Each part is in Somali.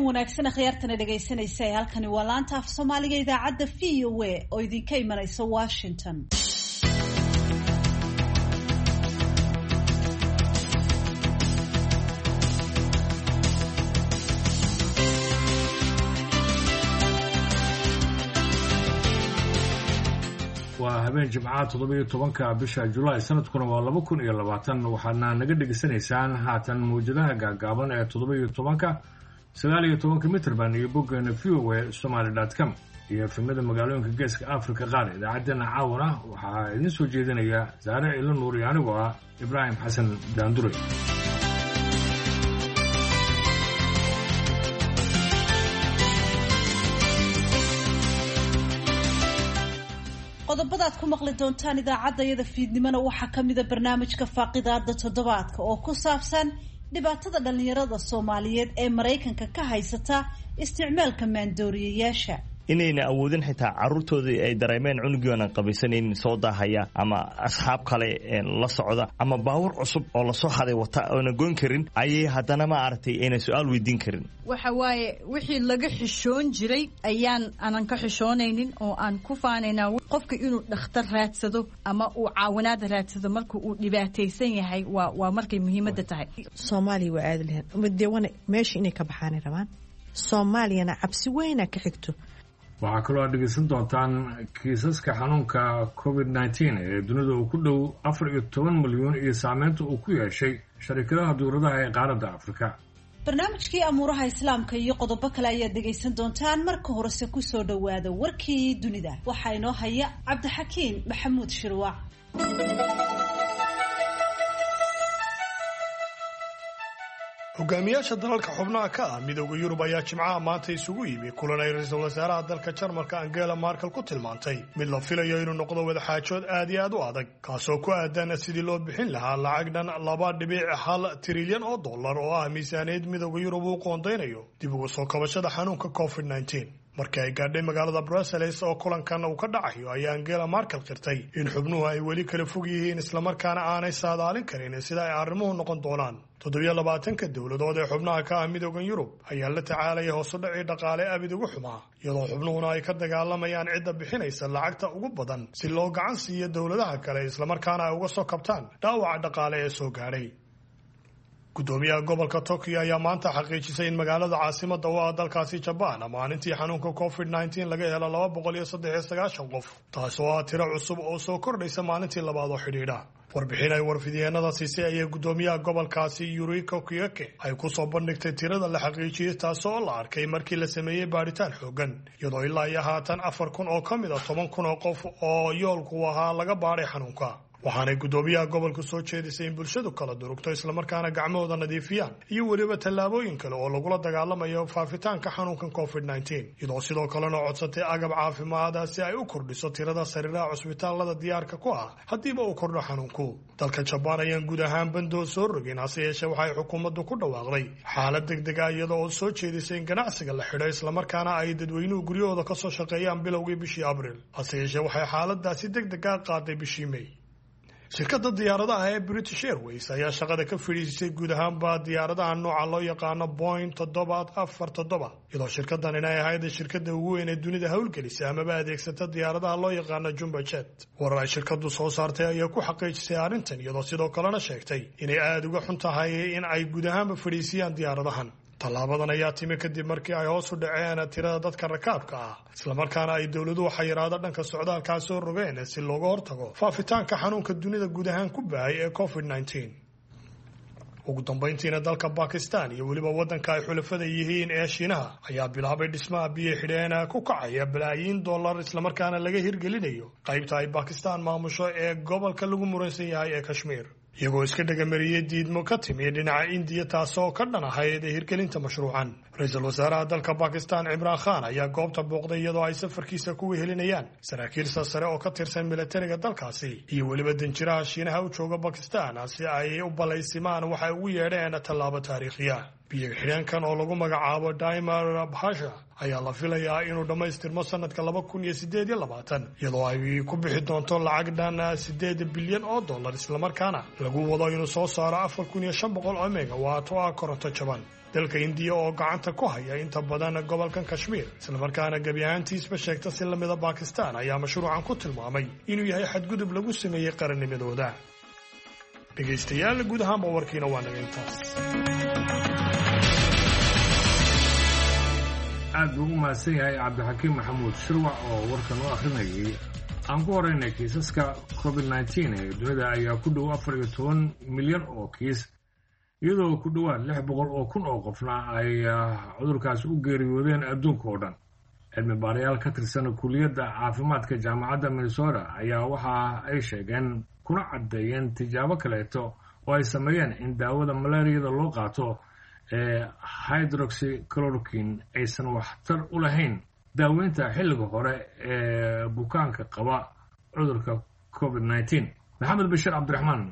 habeen wanaagsan akhyaartana dhegaysanaysa ee halkani waa laanta af Soomaaliga idaacadda VOA oo idinka imanaysa Washington. waa habeen jimcaha 17 bisha July sanadkuna waa 2020 waxaana naga dhageysanaysaan haatan muujadaha gaagaaban ee 17 19 mitir baan iyo boggeena voasomali.com iyo efemada magaalooyinka geeska Afrika qaar idaacaddana caawana waxaa idin soo jeedinaya Zaare Ilo Nuur iyo anigoo ah Ibrahim Xasan Daandure. qodobada aad ku maqli doontaan idaacadayada fiidnimana waxaa ka mid ah barnaamijka faaqidaada toddobaadka oo ku saabsan dhibaatada dhalinyarada Soomaaliyeed ee Mareykanka ka haysata isticmaalka maandooriyeyaasha inayna awoodin xitaa caruurtoodii ay dareemeen cunugiina qabisaneyn soo daahaya ama asxaab kale la socda ama baawar cusub oo la soo xaday wata oo goyn karin ayay hadana ma aragtay inay su'aal weydiin karin waxa waaye wixii laga xishoon jiray ayaan anan ka xishoonaynin oo aan ku faanaynaa qofka inuu dhakhtar raadsado ama uu caawinaad raadsado marka uu dhibaataysan yahay waa markay muhiimadda tahay Soomaaliya waa aad leh umadeewana meesha inay ka baxaan rabaan Soomaaliyana cabsi weyn ka xigto waxaa kaloo aad dhegeysan doontaan kiisaska xanuunka COVID-19 ee dunida uu ku dhow 14 milyan iyo saameynta uu ku yeeshay sharikadaha duuradaha ee qaaradda Afrika. barnaamijkii amuuraha islaamka iyo qodobo kale ayaad dhegaysan doontaan marka horese ku soo dhawaada warkii dunida waxaa inoo haya Cabdixakiin Maxamuud Shirwaac. hogaamiyaasha dalalka xubnaha ka ah midowda Yurub ayaa Jimcaha maanta isugu yimi kulan ay ra'iisul wasaaraha dalka Jarmalka Angela Merkel ku tilmaantay mid la filayo inuu noqdo wada xaajood aad iyo aad u adag kaasoo ku aadan sidii loo bixin lahaa lacag dhan 2.1 trilyan oo dollar oo ah miisaaniyad midowda Yurub uu qoondeynayo dib ugu soo kabashada xanuunka COVID-19. markii ay gaadhay magaalada Brussels oo kulankan uu ka dhacayo ayaa Angela Merkel qirtay in xubnuhu ay weli kala fog yihiin isla markaana aanay saadaalin karin sida ay arrimuhu noqon doonaan. 27 dawladood ee xubnaha ka ah midowda Yurub ayaa la tacaalaya hoos u dhacii dhaqaale abid ugu xumaa iyadoo xubnuhuna ay ka dagaalamayaan cidda bixinaysa lacagta ugu badan si loo gacan siiyo dawladaha kale isla markaana ay uga soo kabtaan dhaawaca dhaqaale ee soo gaadhay. gudoomiyaha gobolka Tokyo ayaa maanta xaqiijisay in magaalada caasimadda u ah dalkaasi Japan maalintii xanuunka COVID-19 laga helo 293 qof taasoo ah tiro cusub oo soo kordhaysa maalintii labaad oo xidhiidha. warbixin ay warfidiyeenada siisay ayaa gudoomiyaha gobolkaasi Yuriko Koike ay ku soo bandhigtay tirada la xaqiijiyay taasoo la arkay markii la sameeyay baaritaan xoogan iyadoo ilaa iyo haatan 4,000 oo ka mid ah 10,000 oo qof oo yoolku ahaa laga baaray xanuunka. waxaanay gudoomiyaha gobolku soo jeedisay in bulshadu kala durugto isla markaana gacmahooda nadiifiyaan iyo weliba tallaabooyin kale oo lagula dagaalamayo faafitaanka xanuunkan COVID-19 iyadoo sidoo kalena codsatay agab caafimaad si ay u kordhiso tirada sariiraha cusbitaalada diyaarka ku ah haddiiba uu kordho xanuunku. dalka Japan ayaan guud ahaan bandoo soo rogin hase yeeshee waxay xukuumaddu ku dhawaaqday xaalad degdeg ah iyadoo soo jeedisay in ganacsiga la xidho isla markaana ay dadweynuhu guryahooda ka soo shaqeeyaan bilowgii bishii Abriil hase yeeshee waxay xaaladaasi degdeg ah qaaday bishii May. shirkadda diyaaradaha ee British Airways ayaa shaqada ka fadhiisay guud ahaanba diyaaradaha nooca loo yaqaano Boeing 747 iyadoo shirkaddan inay ahayd shirkadda ugu weyn ee dunida hawlgelisay amaba adeegsata diyaaradaha loo yaqaano Jumbo Jet. warar ay shirkaddu soo saartay ayaa ku xaqiijisay arrintan iyadoo sidoo kalena sheegtay inay aad uga xun tahay in ay guud ahaanba fadhiisiyaan diyaaradahan. tallaabadan ayaa timi kadib markii ay hoos u dhaceen tirada dadka rakaabka ah isla markaana ay dawladuhu xayiraado dhanka socdaalka soo rogeen si looga hortago faafitaanka xanuunka dunida guud ahaan ku baahay ee COVID-19. ugu dambeyntiina dalka Pakistan iyo weliba waddanka ay xulafada yihiin ee Shiinaha ayaa bilaabay dhismaha biyo xidheena ku kacaya balaayiin dollar isla markaana laga hirgelinayo qaybta ay Pakistan maamusho ee gobolka lagu muransan yahay ee Kashmir iyagoo iska dhagamariyay diidmo ka timi dhinaca India taasoo ka dhan ahayd hirgelinta mashruucan. ra'iisul wasaaraha dalka Pakistan Imran Khan ayaa goobta booqday iyadoo ay safarkiisa ku wehelinayaan saraakiil sare oo ka tirsan militariga dalkaasi iyo weliba danjiraha Shiinaha u jooga Pakistan si ay u balaysimaan waxay ugu yeedheen tallaabo taariikhi ah. biyo xidheenkan oo lagu magacaabo Daimar Bhasha ayaa la filayaa inuu dhammaystirmo sanadka 2028 iyadoo ay ku bixi doonto lacag dhan 8 bilyan oo dollar isla markaana lagu wado inuu soo saaro 4,500 oo megawatt oo ah koronto jaban. dalka indiya oo gacanta ku haya inta badan gobolkan kashmiir islamarkaana gebi ahaantiisba sheegta si lamida bakistan ayaa mashruucan ku tilmaamay inuu yahay xadgudub lagu sameeyey qarannimadooda. dhegaystayaal guud ahaanba warkiina waa naga intaas. aad buu u mahadsan yahay cabdixakiim maxamuud shirwac oo warkan u akhrinayay. aan ku horeynay kiisaska covid-19 ee dunida ayaa ku dhow 14 milyan oo kiis, iyadoo ku dhowaad 600 oo kun oo qofna ay cudurkaasi u geeriyoodeen adduunka oo dhan. cilmi baarayaal ka tirsan kulliyadda caafimaadka jaamacadda Minnesota ayaa waxa ay sheegeen kuna caddeeyeen tijaabo kaleeto oo ay sameeyeen in daawada malaariyada loo qaato ee hydroxychloroquine aysan waxtar u lahayn daaweynta xilliga hore ee bukaanka qaba cudurka covid-19. maxamed bashir cabdiraxmaan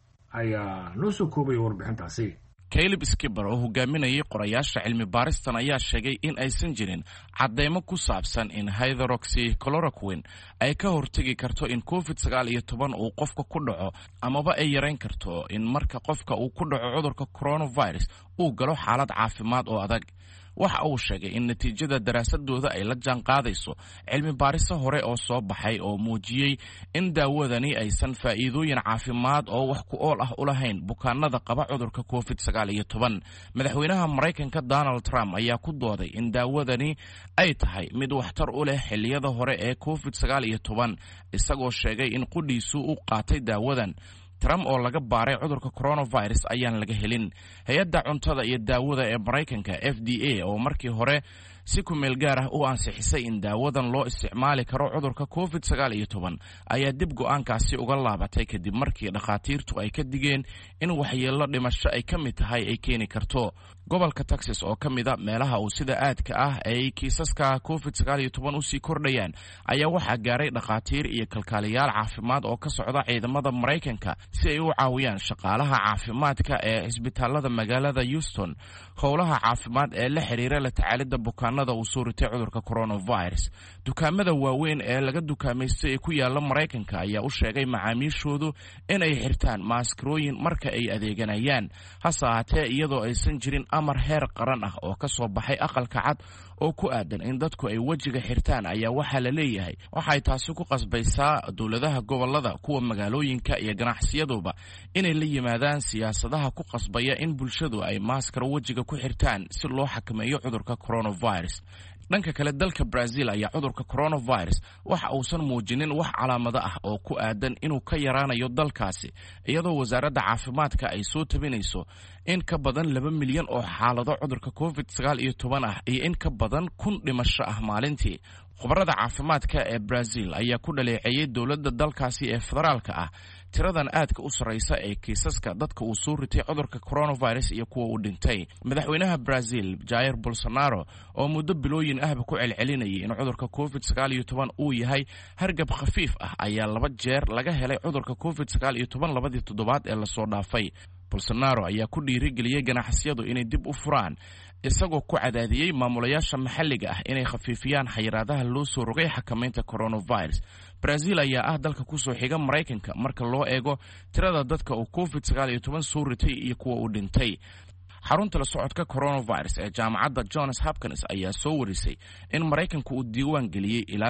ayaa noo soo koobay warbixintaasi. Caleb Skipper oo hogaaminayay qorayaasha cilmi baaristan ayaa sheegay in aysan jirin cadeymo ku saabsan in hydroxychloroquine ay ka hortagi karto in covid-19 uu qofka ku dhaco amaba ay yareyn karto in marka qofka uu ku dhaco cudurka coronavirus uu galo xaalad caafimaad oo adag. waxa uu sheegay in natiijada daraasadooda ay la jaan qaadayso cilmi baariso hore oo soo baxay oo muujiyey in daawadani aysan faa'iidooyin caafimaad oo wax ku ool ah u lahayn bukaanada qaba cudurka covid-19. madaxweynaha Mareykanka Donald Trump ayaa ku dooday in daawadani ay tahay mid waxtar u leh xilliyada hore ee covid-19 isagoo sheegay in qudhiisu uu qaatay daawadan. Trump oo laga baaray cudurka coronavirus ayaan laga helin. hay-adda cuntada iyo daawada ee Mareykanka FDA oo markii hore si ku meel gaar ah u ansixisay in daawadan loo isticmaali karo cudurka covid-19 ayaa dib go'aankaasi uga laabatay kadib markii dhakhaatiirtu ay ka digeen in waxyeello dhimasho ay ka mid tahay ay keeni karto. gobolka Texas oo ka mid ah meelaha uu sida aadka ah ay kiisaska covid-19 u sii kordhayaan ayaa waxaa gaaray dhakhaatiir iyo kalkaaliyaal caafimaad oo ka socda ciidamada Mareykanka si ay u caawiyaan shaqaalaha caafimaadka ee isbitaalada magaalada Houston howlaha caafimaad ee la xiriira la tacaalida bukaanada uu soo ritay cudurka coronavirus. dukaamada waaweyn ee laga dukaameystay ee ku yaala Mareykanka ayaa u sheegay macaamiishoodu inay xirtaan maaskarooyin marka ay adeeganayaan, hase ahaatee iyadoo aysan jirin amar heer qaran ah oo ka soo baxay aqalka cad oo ku aadan in dadku ay wajiga xirtaan ayaa waxaa la leeyahay waxay taasi ku qasbaysaa dowladaha gobolada, kuwa magaalooyinka iyo ganacsiyaduba inay la yimaadaan siyaasadaha ku qasbaya in bulshadu ay maaskaro wajiga ku xirtaan si loo xakameeyo cudurka coronavirus. dhanka kale dalka Brazil ayaa cudurka coronavirus waxa uusan muujinin wax calaamado ah oo ku aadan inuu ka yaraanayo dalkaasi, iyadoo wasaaradda caafimaadka ay soo tabinayso in ka badan 2 milyan oo xaalado cudurka covid-19 ah iyo in ka badan 1,000 dhimasho ah maalintii. khubarada caafimaadka ee Brazil ayaa ku dhaleeceeyay dowladda dalkaasi ee federaalka ah tiradan aadka u sareysa ee kiisaska dadka uu soo ritay cudurka coronavirus iyo kuwa uu dhintay. madaxweynaha Brazil Jair Bolsonaro oo muddo bilooyin ahba ku celcelinayay in cudurka covid-19 uu yahay hargab khafiif ah ayaa 2 jeer laga helay cudurka covid-19 labadii toddobaad ee la soo dhaafay. Bolsonaro ayaa ku dhiirigeliyay ganacsiyadu inay dib u furaan, isagoo ku cadaadiyay maamulayaasha maxalliga ah inay khafiifiyaan xayiraadaha loo soo rogay xakamaynta coronavirus. Brazil ayaa ah dalka ku soo xiga Mareykanka marka loo eego tirada dadka uu covid-19 soo ritay iyo kuwa uu dhintay. xarunta la socodka coronavirus ee jaamacadda Johns Hopkins ayaa soo warisay in Mareykanku uu diiwaan geliyay ilaa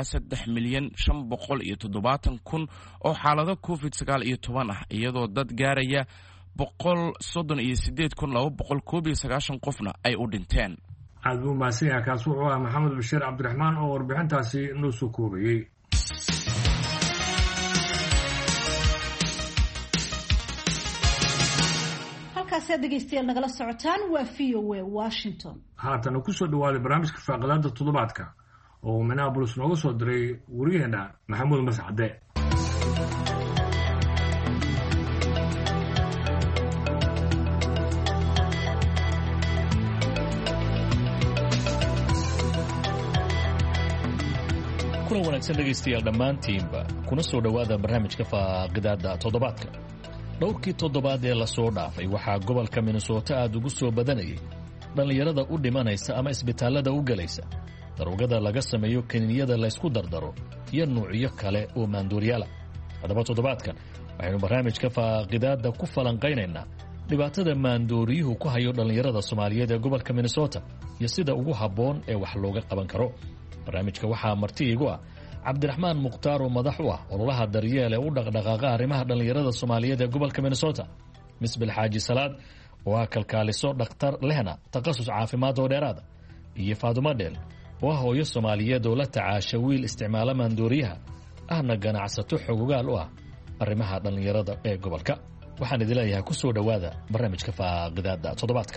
3,570,000 oo xaalado covid-19 ah, iyadoo dad gaaraya 138,290 qofna ay u dhinteen. aad buu mahadsan yahay. kaas wuxuu ahaa maxamed bashir cabdiraxmaan oo warbixintaasi noo soo koobayey. halkaasi aad dhegaystayaal nagala socotaan waa VOA Washington. haatana ku soo dhawaaday barnaamijka faaqidaada toddobaadka oo Minneapolis nooga soo diray wariyaheena maxamuud mascade. kulan wanaagsan dhegaystayaal dhammaantiinba kuna soo dhowaada barnaamijka faaqidaada toddobaadka. dhowrkii toddobaad ee lasoo dhaafay waxaa gobolka Minnesota aad ugu soo badanayay dhallinyarada u dhimanaysa ama isbitaallada u gelaysa daroogada laga sameeyo kaniiniyada laysku dardaro iyo nuucyo kale oo maanduuryaala. haddaba toddobaadkan waxaynu barnaamijka faaqidaada ku falanqaynaynaa dhibaatada maandooriyuhu ku hayo dhallinyarada Soomaaliyeed ee gobolka Minnesota iyo sida ugu habboon ee wax looga qaban karo. barnaamijka waxaa marti igu ah Cabdiraxmaan Mukhtaar oo madax u ah ololaha daryeel ee u dhaqdhaqaaqa arrimaha dhallinyarada Soomaaliyeed ee gobolka Minnesota, Misbil Xaaji Salaad oo ah kalkaaliso dhakhtar lehna takhasus caafimaad oo dheeraad ah, iyo Faadumo Dheel oo ah hooyo Soomaaliyeed oo la tacaasha wiil isticmaala maandooriyaha ahna ganacsato xogogaal u ah arrimaha dhallinyarada ee gobolka. waxaan idin leeyahay ku soo dhawaada barnaamijka faaqidaada toddobaadka.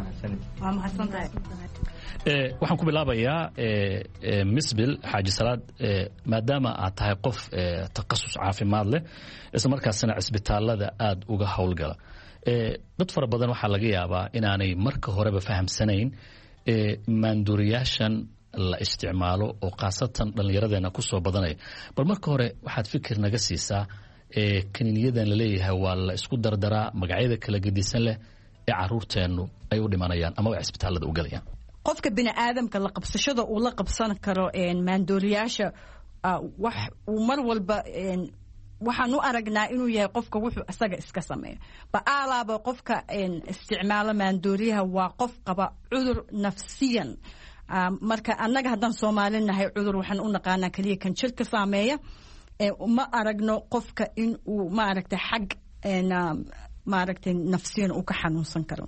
waxaan ku bilaabayaa Misbil Xaaji Salaad, maadaama aad tahay qof takhasus caafimaad leh isla markaasna cisbitaalada aad uga howlgala. dad fara badan waxaa laga yaabaa inaanay marka horeba fahamsanayn maandooriyaashan la isticmaalo oo khaasatan dhallinyaradeena ku soo badanaya. bal marka hore waxaad fikir naga siisaa kaniiniyadan la leeyahay waa la isku dardaraa, magacyada kala gedisan leh ee caruurteennu ay u dhimanayaan ama ay cisbitaalada u galayaan. qofka bini'aadamka la qabsashada uu la qabsan karo maandooriyaasha wax uu mar walba waxaan u aragnaa inuu yahay qofka wuxuu isaga iska sameeyo. ba'aalaaba qofka isticmaala maandooriyaha waa qof qaba cudur nafsiyan. marka annaga haddaan Soomaali nahay cudur waxaan u naqaanaa kaliya kan jirka saameeya. ma aragno qofka in uu maaragtay xag maaragtay nafsiyan uu ka xanuunsan karo.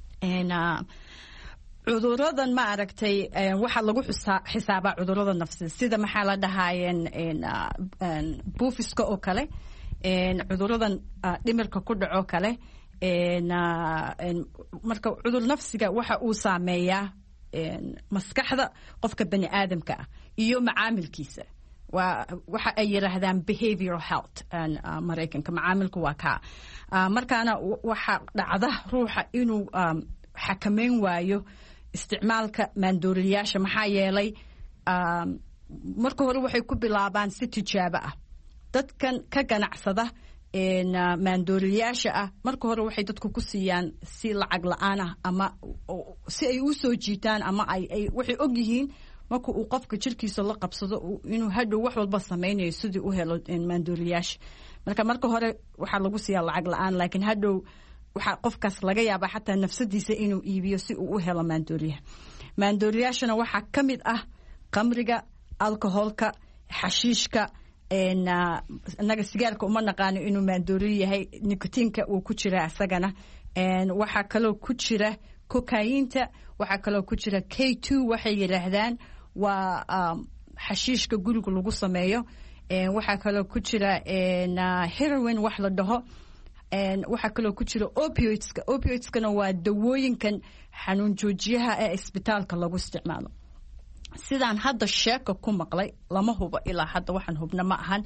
cuduradan maaragtay waxa lagu xisaabaa cudurada nafsiga sida maxaa la dhahaayeen buufiska oo kale, cuduradan dhimirka ku dhaco kale. marka cudur nafsiga waxa uu saameeyaa maskaxda qofka bani'aadamka ah iyo macaamilkiisa. waxa ay yiraahdaan behavioral health Mareykanka. macaamilku waa kaa markaana waxa dhacda ruuxa inuu xakameyn waayo isticmaalka maandooriyaasha. maxaa yeelay marka hore waxay ku bilaabaan si tijaabo ah. dadkan ka ganacsada maandooriyaasha ah marka hore waxay dadku ku siiyaan si lacag la'aan ah ama si ay u soo jiitaan ama ay waxay og yihiin marka uu qofka jirkiisa la qabsado inuu hadhow wax walba sameynayo sidii u helo maandooriyaasha. marka hore waxaa lagu siiyaa lacag la'aan, laakiin hadhow waxaa qofkaas laga yaabaa xataa nafsadiisa inuu iibiyo si uu u helo maandooriyaha. maandooriyaashana waxaa ka mid ah qamriga, alkoholka, xashiishka. annaga sigaarka uma naqaano inuu maandooriyo yahay, nikotiinka uu ku jira isagana. waxaa kaloo ku jira kokayinta, waxaa kaloo ku jira K2 waxay yiraahdaan waa xashiishka guriga lagu sameeyo. waxaa kaloo ku jira heroin wax la dhaho. waxaa kaloo ku jira opioidskana waa dawooyinkan xanuun joojiyaha ee isbitaalka lagu isticmaalo. sidaan hadda sheeka ku maqlay lama hubo ilaa hadda, waxaan hubna ma ahan.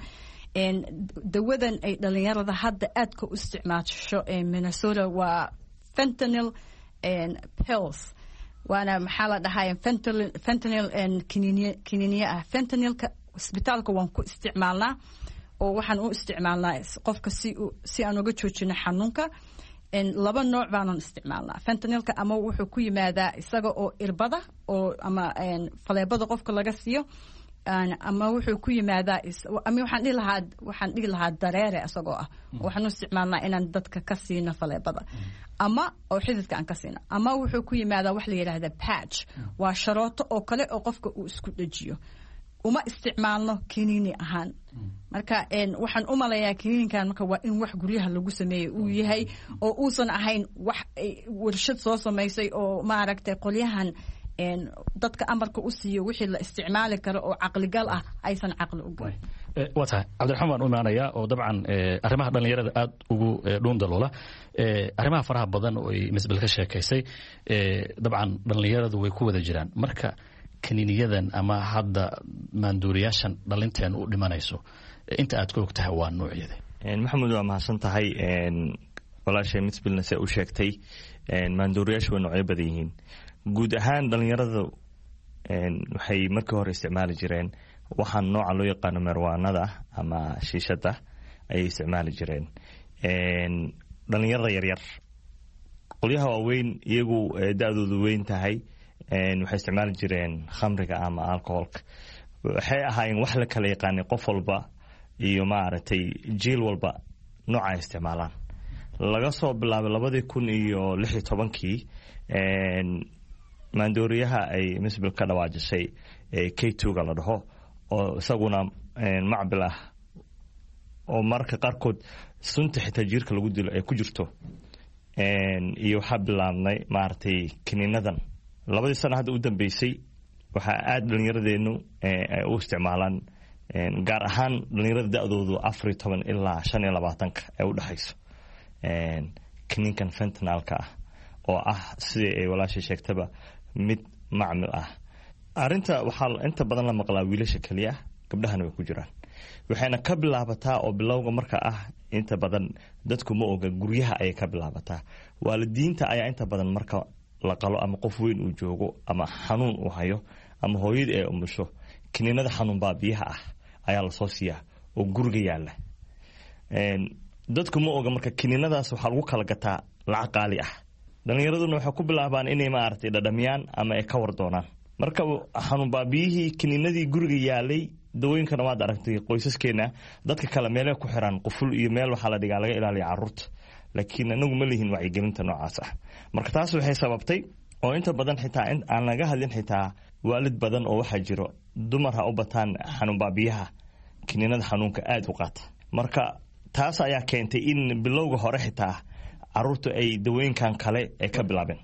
dawadan ay dhalinyarada hadda aadka u isticmaasho Minnesota waa fentanyl pills. waana maxaa la dhahaa fentanyl kiniiniye ah. fentanylka isbitaalka waan ku isticmaalnaa oo waxaan u isticmaalnaa qofka si aan uga joojino xanuunka. laba nooc baanan isticmaalnaa. fentanylka ama wuxuu ku yimaadaa isaga oo irbada oo ama faleebada qofka laga siiyo, ama wuxuu ku yimaadaa ama waxaan dhihi lahaa dareere isagoo ah. waxaan u isticmaalnaa inaan dadka ka siino faleebada ama oo xididka aan ka siino. ama wuxuu ku yimaadaa wax la yidhaahda patch, waa sharooto oo kale oo qofka uu isku dhajiyo. uma isticmaalno kiniini ahaan. marka waxaan u malayaa kiniinkan marka waa in wax guryaha lagu sameeyay uu yahay oo uusan ahayn wax warshad soo samaysay oo maaragtay qolyahan dadka amarka u siiyo wixii la isticmaali karo oo caqligal ah aysan caqli u galin. waa tahay Cabdiraxmaan u imaanaya oo dabcan arrimaha dhalinyarada aad ugu dhuundaloola. arrimaha faraha badan oo ay Misbil ka sheekaysay dabcan dhalinyaradu way ku wada jiraan. marka kaniiniyadan ama hadda maandooriyaashan dhalinteen u dhimanayso inta aad ka og tahay waa noocyada. maxamed waa mahadsan tahay. walaashay Misbilna se u sheegtay maandooriyaashu way noocyo badan yihiin. guud ahaan dhalinyaradu waxay markii hore isticmaali jireen waxaan nooca loo yaqaano marwaanada ama shiishada ayay isticmaali jireen. dhalinyarada yaryar, qolyaha waaweyn iyagu da-doodu weyn tahay waxay isticmaali jireen khamriga ama alcoholka. waxay ahaayeen wax la kala yaqaanay qof walba iyo maaragtay jiil walba nooca ay isticmaalaan. laga soo bilaabay 2016 maandooriyaha ay misbil ka dhawaajisay K2ga la dhaho oo isaguna macbil ah oo marka qaarkood sunta xitaa jirka lagu dilo ay ku jirto iyo waxa bilaabnay maartay kiniinadan 2 sano hadda u dambeysay waxa aad dhalinyaradeenu ay u isticmaalaan gaar ahaan dhalinyarada da'doodu 14 ilaa 25 ay u dhaxayso kiniinkan fentanylka ah oo ah sidii ay walaashay sheegtaba mid macmil ah arinta waxa inta badan la maqlaa wiilasha kaliya gabdhahana way ku jiraan waxayna ka bilaabataa oo bilowga marka ah inta badan dadku ma oga guryaha ay ka bilaabataa waalidiinta ayaa inta badan marka la qalo ama qof weyn uu joogo ama xanuun uu hayo ama hooyada ay umusho kiniinada xanuun baabiyaha ah ayaa la soo siiyaa oo guriga yaala dadku ma oga marka kiniinadaas waxa lagu kala gataa lacag qaali ah dhalinyaraduna waxay ku bilaabaan inay maartay dhadhamiyaan ama ay ka war doonaan marka xanuun baabiyihii kiniinadii guriga yaalay dawooyinkana waad aragtay qoysaskeena dadka kale meelay ku xiraan quful iyo meel waxa la dhigaa laga ilaaliyo carruurta laakiin anagu ma lihin wacyigelinta noocaas ah marka taas waxay sababtay oo inta badan xitaa aan laga hadlin xitaa waalid badan oo waxa jiro dumar ha u bataan xanuun baabiyaha kiniinada xanuunka aad u qaata marka taas ayaa keentay in bilowga hore xitaa carruurtu ay dawooyinkan kale ay ka bilaabeen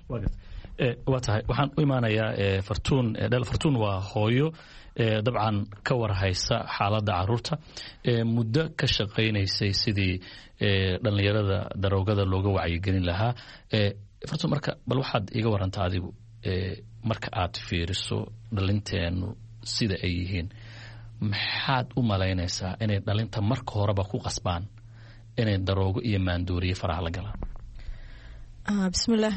waa tahay waxaan u imaanayaa fartuun waa hooyo dabcan ka warhaysa xaaladda carruurta muddo ka shaqaynaysay sidii dhallinyarada daroogada looga wacyigelin lahaa fartuun marka bal waxaad iga warantaa adigu marka aad fiiriso dhalinteenu sida ay yihiin maxaad u malaynaysaa inay dhalinta marka horeba ku qasbaan inay daroogo iyo maandooriye faraha la galaan bismillaah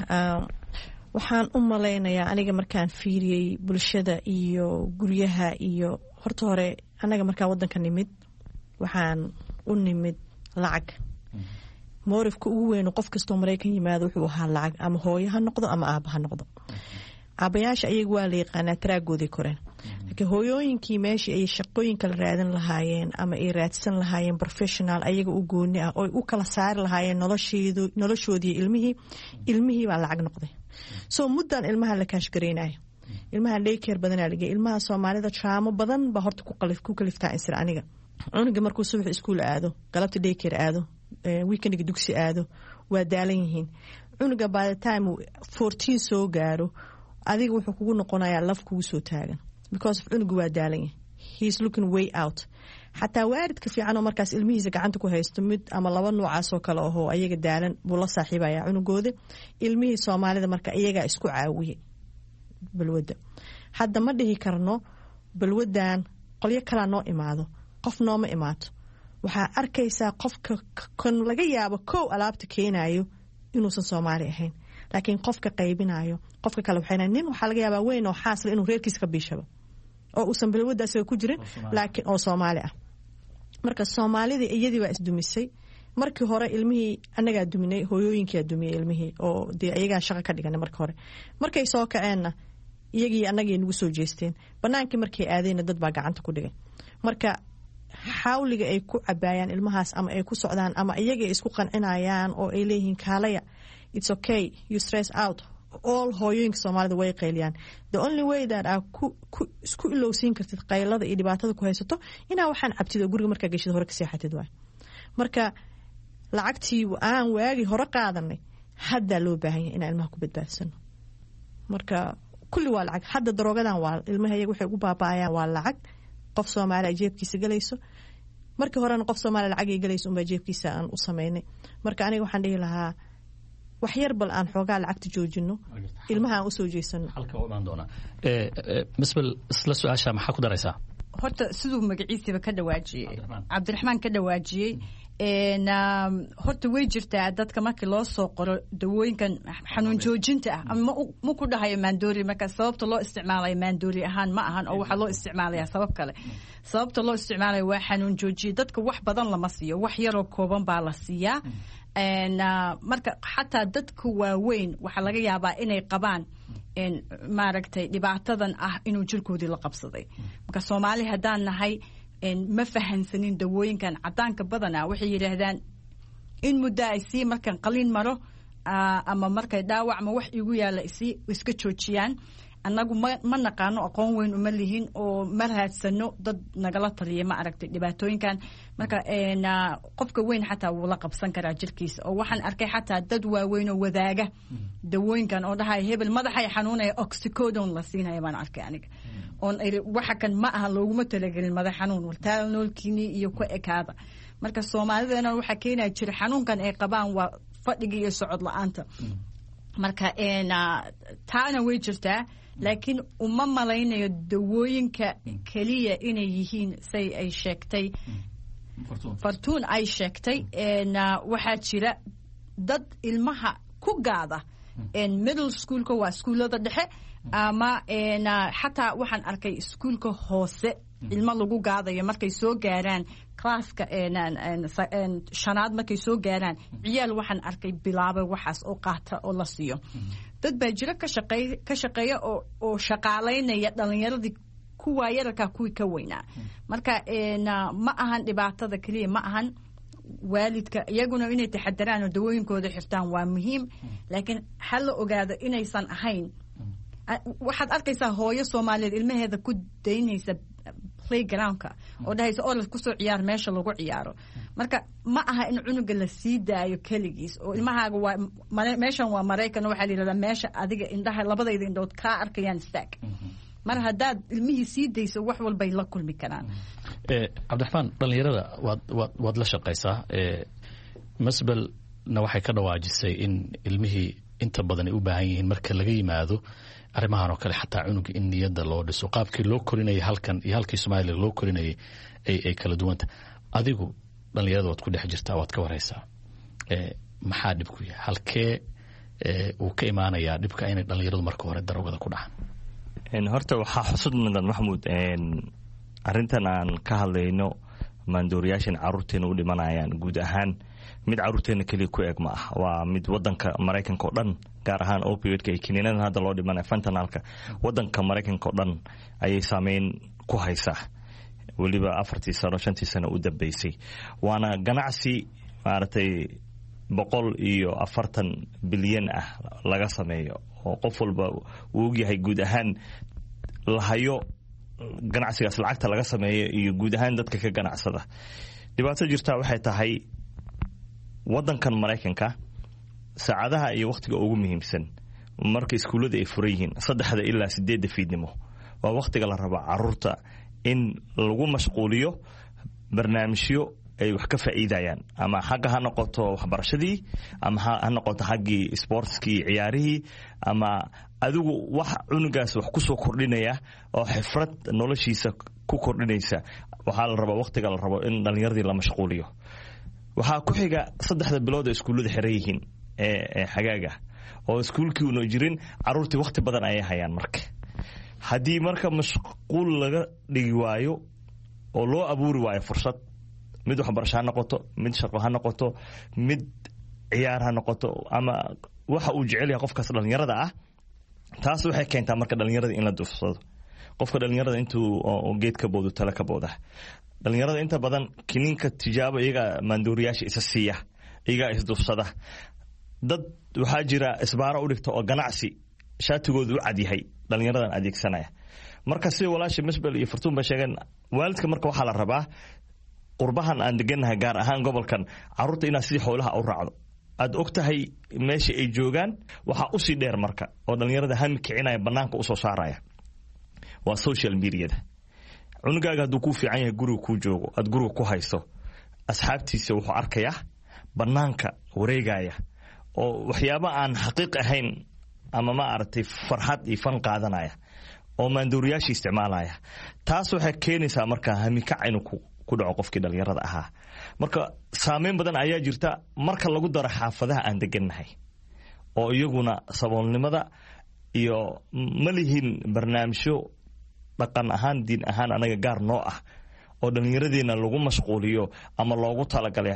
waxaan u malaynayaa aniga markaan fiiriyey bulshada iyo guryaha iyo horta hore anaga markaan wadanka nimid waxaan u nimid lacag moorifka ugu weyn qof kastoo Mareykan yimaado wuxuu ahaa lacag ama hooyo ha noqdo ama aaba ha noqdo aabayaasha ayaga waa la yaqaanaa taraagoodii koreen laakiin hooyooyinkii meeshii ay shaqooyinka la raadin lahaayeen ama ay raadsan lahaayeen professional ayaga u gooni ah oo u kala saari lahaayeen noloshoodii ilmihii baa lacag noqday soo muddan ilmaha la kaash gareynayo ilmaha daycare badanaa lageey ilmaha Soomaalida traamo badan ba horta ku kaliftaa insir aniga cunuga markuu subax iskuul aado galabta daycare aado weekendiga dugsi aado waa daalan yihiin cunuga by the time 14 soo gaaro adiga wuxuu kugu noqonayaa laf kugu soo taagan because of cunuga waa daalan yahay he is looking way out xataa waalidka fiican oo markaas ilmihiisa gacanta ku haysto mid ama laba noocaas oo kale oo ayaga daalan buu la saaxiibayaa cunugooda ilmihii Soomaalida marka iyaga isku caawiyay balwada hadda ma dhihi karno balwadan qolyo kala noo imaado qof nooma imaato waxaa arkaysaa qofka kan laga yaabo koow alaabta keenayo inuusan Soomaali ahayn laakiin qofka qaybinayo qofka kale waxayna nin waxa laga yaabaa weyn oo xaasla inuu reerkiisa ka biishabo oo uusan balwadaas ku jirin laakiin oo Soomaali ah marka Soomaalida iyadii waa isdumisay markii hore ilmihii anaga duminay hooyooyinkii dumiyay ilmihii oo iyaga shaqo ka dhiganay markii hore markay soo kaceenna iyagii anagii nagu soo jeesteen banaankii markay aadayna dad baa gacanta ku dhigay marka xawliga ay ku cabaayaan ilmahaas ama ay ku socdaan ama iyaga isku qancinayaan oo ay leeyihiin kaalaya it's okay you stress out all hooyooyinka Soomaalida way qayliyaan the only way that isku ilowsiin kartid qaylada iyo dhibaatada ku haysato inaa waxaan cabtido guriga markaa gashid hore ka seexatid waay marka lacagtii aan waagi hore qaadanay hadda loo baahan yahay in ilmaha ku badbaadsano marka kulli waa lacag hadda daroogadan waa ilmaha iyaga waxay ugu baabaayaan waa lacag qof Soomaali jeebkiisa galayso markii horena qof Soomaali lacag ay galayso umba jeebkiisa aan u sameynay marka aniga waxaan dhihi lahaa wax yar bal aan xoogaa lacagta joojino ilmaha aan u soo jeesano halka u imaan doona misbal isla su'aasha maxaa ku daraysaa horta siduu magaciisiba ka dhawaajiyay Cabdiraxmaan ka dhawaajiyay horta way jirtaa dadka markii loo soo qoro dawooyinkan xanuun joojinta ah ama ma ku dhahayo maandoori marka sababta loo isticmaalayo maandoori ahaan ma ahan oo waxa loo isticmaalayaa sabab kale sababta loo isticmaalayo waa xanuun joojiye dadka wax badan lama siiyo wax yaroo kooban baa la siiyaa marka xataa dadka waaweyn waxa laga yaabaa inay qabaan maaragtay dhibaatadan ah inuu jirkoodii la qabsaday marka Soomaali haddaan nahay ma fahansanin dawooyinkan cadaanka badana waxay yiraahdaan in muddo ay sii markan qalin maro ama markay dhaawac ma wax igu yaala iska joojiyaan annagu ma naqaano aqoon weyn uma lihin oo ma raadsano dad nagala taliya ma aragtay dhibaatooyinkan marka qofka weyn xataa wuu la qabsan karaa jirkiisa oo waxaan arkay xataa dad waaweyn oo wadaaga dawooyinkan oo dhahaya hebel madaxay xanuunaya oxycodone la siinaya baan arkay aniga oon waxa kan ma aha looguma talagelin madax xanuun wartaal noolkiini iyo ku ekaada marka soomaalidana waxa keenaya jira xanuunkan ay qabaan waa fadhiga iyo socod la'aanta marka taana way jirtaa laakiin uma malaynayo dawooyinka keliya inay yihiin say ay sheegtay fartuun ay sheegtay waxaa jira dad ilmaha ku gaada middle schoolka waa iskuullada dhexe ama xataa waxaan arkay iskuulka hoose ilmo lagu gaadayo markay soo gaaraan classka shanaad markay soo gaaraan ciyaal waxaan arkay bilaabay waxaas oo qaata oo la siiyo dad baa jira ka shaqeeya oo shaqaalaynaya dhalinyaradii kuwa yararkaa kuwii ka weynaa marka ma ahan dhibaatada keliya ma ahan waalidka iyaguna inay taxadaraan oo dawooyinkooda xirtaan waa muhiim laakiin ha la ogaado inaysan ahayn waxaad arkaysaa hooyo soomaaliyeed ilmaheeda ku daynaysa playgroundka oo dhahaysa orad kusoo ciyaar meesha lagu ciyaaro marka ma aha in cunuga la sii daayo keligiis oo ilmahaaga waa meeshan waa Maraykan waxaa la yidhahdaa meesha adiga indhaha labadayda indhood kaa arkayaan istaag mar haddaad ilmihii sii dayso wax walbay la kulmi karaan cabdiraxmaan dhalinyarada waad la shaqaysaa masbelna waxay ka dhawaajisay in ilmihii inta badan ay u baahan yihiin marka laga yimaado arrimahan oo kale xataa cunuga in niyadda loo dhiso qaabkii loo korinayay halkan iyo halkii Soomaaliya loo korinayay ay kala duwanta adigu dhalinyarada waad ku dhex jirtaa waad ka waraysaa maxaa dhib ku yahay halkee uu ka imaanayaa dhibka inay dhalinyaradu marka hore darogada ku dhacaan horta waxaa xusud mudan Maxamuud arrintan aan ka hadlayno maandooriyaashan carruurteena u dhimanayaan guud ahaan mid carruurteena kaliya ku eg ma ah waa mid wadanka Maraykanka oo dhan gaar ahaan opioidka iyo kiniinadan hadda loo dhimanaya fentanylka wadanka Maraykanka oo dhan ayay saameyn ku haysaa waliba 4 sano 5 sano u dambeysay waana ganacsi maartay 140 bilyan ah laga sameeyo oo qof walba uu og yahay guud ahaan la hayo ganacsigaas lacagta laga sameeyo iyo guud ahaan dadka ka ganacsada dhibaato jirta waxay tahay wadankan Maraykanka saacadaha iyo waqtiga ugu muhiimsan marka iskuulada ay furan yihiin 3 ilaa 8 fiidnimo waa waqtiga la rabo carruurta in lagu mashquuliyo barnaamijyo ay wax ka faa'iidayaan ama xagga ha noqoto waxbarashadii ama ha noqoto xaggii sportskii ciyaarihii ama adigu wax cunugaas wax ku soo kordhinaya oo xifrad noloshiisa ku kordhinaysa waxaa la rabaa waqtiga la rabo in dhalinyaradii la mashquuliyo waxaa ku xiga 3 bilood oo iskuulada xiran yihiin ee xagaaga oo iskuulkii uu jirin carruurtii waqti badan ay hayaan marka haddii marka mashquul laga dhigi waayo oo loo abuuri waayo fursad mid waxbarasho ha noqoto mid shaqo ha noqoto mid ciyaar ha noqoto ama waxa uu jecel yahay qofkaas dhalinyarada ah taas waxay keentaa marka dhalinyarada in la duufsado qofka dhalinyarada intuu geed ka boodo tala ka booda dhalinyarada inta badan kiniinka tijaabo iyaga maandooriyaasha isa siiya iyaga isduufsada dad waxaa jira isbaaro u dhigta oo ganacsi shaatigoodu u cad yahay dhalinyaradan adeegsanaya marka si walaashi masbel iyo fartuun ba sheegeen waalidka marka waxaa la rabaa qurbahan aan deganahay gaar ahaan gobolkan carruurta inaa sidii xoolaha u raacdo aad og tahay meesha ay joogaan waxaa u sii dheer marka oo dhalinyarada hami kicinaya bannaanka u soo saaraya waa social mediada cunugaaga hadduu kuu fiican yahay guriga kuu joogo aad guriga ku hayso asxaabtiisa wuxuu arkayaa bannaanka wareegaya oo waxyaabo aan xaqiiq ahayn ama ma aragtay farxad iyo fan qaadanaya oo maandooriyaasha isticmaalaya taas waxay keenaysaa marka hami kac inuu ku dhaco qofkii dhalinyarada ahaa marka saameyn badan ayaa jirta marka lagu daro xaafadaha aan degannahay oo iyaguna saboolnimada iyo malihin barnaamijyo dhaqan ahaan diin ahaan anaga gaar noo ah oo dhallinyaradeena lagu mashquuliyo ama loogu talagalay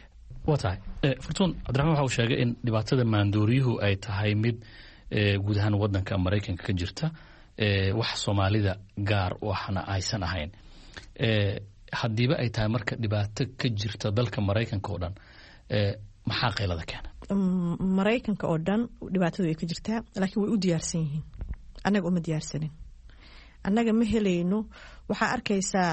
waa tahay fartuun cabdiraxmaan waxa uu sheegay in dhibaatada maandooriyuhu ay tahay mid guud ahaan wadanka Maraykanka ka jirta wax Soomaalida gaar u ahna aysan ahayn haddiiba ay tahay marka dhibaato ka jirta dalka Maraykanka oo dhan maxaa qaylada keena maraykanka oo dhan dhibaatadu ay ka jirtaa laakiin way u diyaarsan yihiin annaga uma diyaarsanin annaga ma helayno waxaa arkaysaa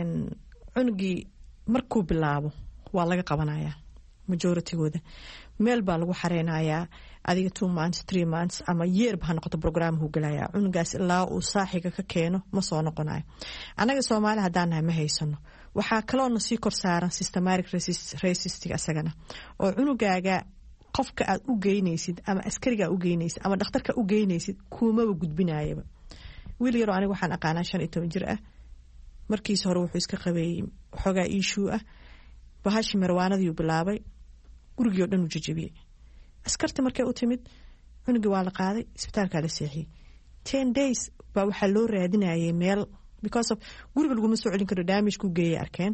cunugii markuu bilaabo waa laga qabanayaa majoritygooda meel baa lagu xareynayaa adiga 2 months 3 months ama yeerba ha noqoto programhu galayaa cunugaas ilaa uu saaxiga ka keeno ma soo noqonayo annaga Soomaali haddaan nahay ma haysano waxaa kaloo na sii kor saaran systematic racistic asagana oo cunugaaga qofka aad u geynaysid ama askariga u geynaysid ama dhakhtarka u geynaysid kuumaba gudbinaayaba wiil yar aniga waxaan aqaanaa 15 jir ah markiis hore wuxuu iska qabay xogaa issue ah bahashi marwaanadii bilaabay gurigii oo dhan u jajabiyay askarta markay u timid cunugii waa la qaaday isbitaalka la seexiyay 10 days baa waxaa loo raadinayay meel because of guriga laguma soo celin karo damage ku geeyay arkeen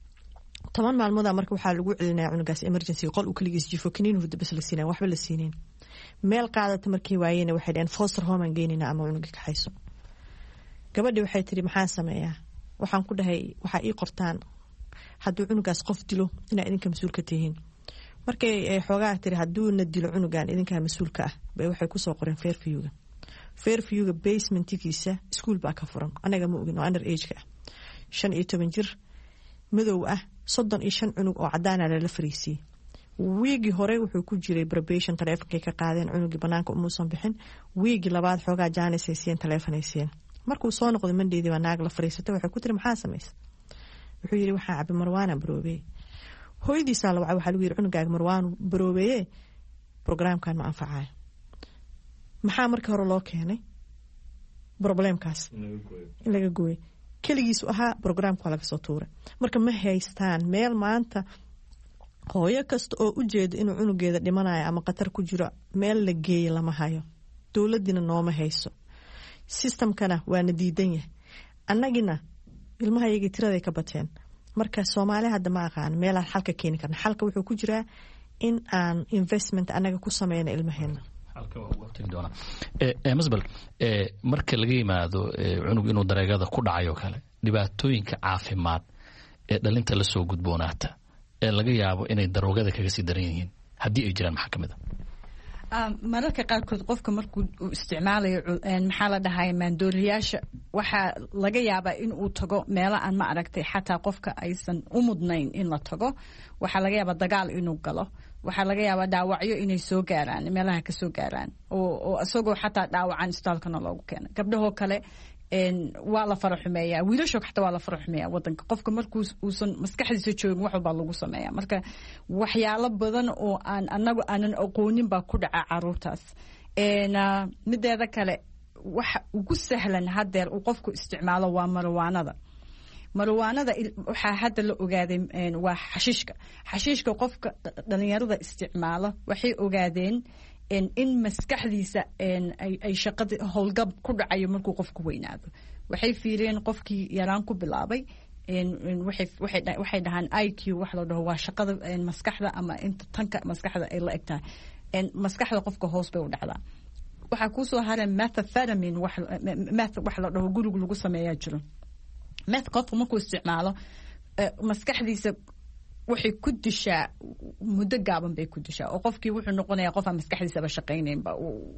10 maalmood marka waxaa lagu celinaya cunugaas emergency qol uu kaligiis jifo kaniin hurdo bas la siinay waxba la siineen meel qaadata markii waayeen waxay dheen foster home aan geynina ama cunugii ka hayso gabadhii waxay tiri maxaan sameeyaa waxaan ku dhahay waxa ii qortaan hadduu cunugaas qof dilo inaa idinka mas'uul ka tihiin markay xoogaa tiri hadduu na dilo cunugan idinka mas'uul ka ah bay waxay ku soo qoreen Fairviewga basementigiisa school baa ka furan anaga ma ogin oo under age ka 15 jir madow ah 35 cunug oo cadaan ah la fariisiyay wiigi hore wuxuu ku jiray probation telefonkay ka qaadeen cunugii banaanka uma soo bixin wiigi labaad xoogaa jaanis ay siiyeen telefoon ay siiyeen markuu soo noqday Monday baa naag la fariisatay waxay ku tiri maxaa sameeyay wuxuu yiri waxaan cabbi marwaana baroobay hooyadiisa la waxa lagu yiri cunugaaga marwaan baroobaye programkan ma anfacayo maxaa markii hore loo keenay problemkaas in laga gooyo kaligiisu ahaa programka laga soo tuuray marka ma haystaan meel maanta hooyo kasta oo u jeedo inuu cunugeeda dhimanayo ama qatar ku jiro meel la geeyo lama hayo dawladina nooma hayso systemkana waa nadiidan yahay annagina ilmaha iyaga tirada ka bateen marka Soomaaliya hadda ma aqaan meel aan xalka keeni karna xalka wuxuu ku jiraa in aan investment anaga ku sameeyno ilmaheena halka waa ugu tagi doona masbal marka laga yimaado cunug inuu dareegada ku dhacayo kale dhibaatooyinka caafimaad ee dhalinta la soo gudboonaata ee laga yaabo inay daroogada kaga sii daran yihiin haddii ay jiraan maxaa kamid mararka qaarkood qofka markuu isticmaalayo maxaa la dhahay maandooriyaasha waxaa laga yaabaa in uu tago meelo aan ma aragtay xataa qofka aysan u mudnayn in la tago waxaa laga yaabaa dagaal inuu galo waxaa laga yaabaa dhaawacyo inay soo gaaraan meelaha ka soo gaaraan oo isagoo xataa dhaawacan isbitaalkana loogu keeno gabdhahoo kale waa la faraxumeeyaa wiilasho xataa waa la faraxumeeyaa wadanka qofka markuu uusan maskaxdiisa joogin wax walba lagu sameeyaa marka waxyaalo badan oo anagu aanan aqoonin baa ku dhaca caruurtaas mideeda kale waxa ugu sahlan hadeer uu qofku isticmaalo waa marwaanada waxaa hadda la ogaaday waa xashiishka qofka dhalinyarada isticmaalo waxay ogaadeen in maskaxdiisa ay shaqada howlgab ku dhacayo markuu qofku weynaado waxay fiireen qofkii yaraan ku bilaabay waxay dhahaan IQ wax la dhaho waa shaqada maskaxda ama inta tanka maskaxda ay la egtahay maskaxda qofka hoos bay u dhacdaa waxaa ku soo haray methamphetamine wax la dhaho guriga lagu sameeyaa jiro meth qofku markuu isticmaalo maskaxdiisa waxay ku dishaa muddo gaaban bay ku dishaa oo qofkii wuxuu noqonayaa qof aan maskaxdiisaba shaqaynaynba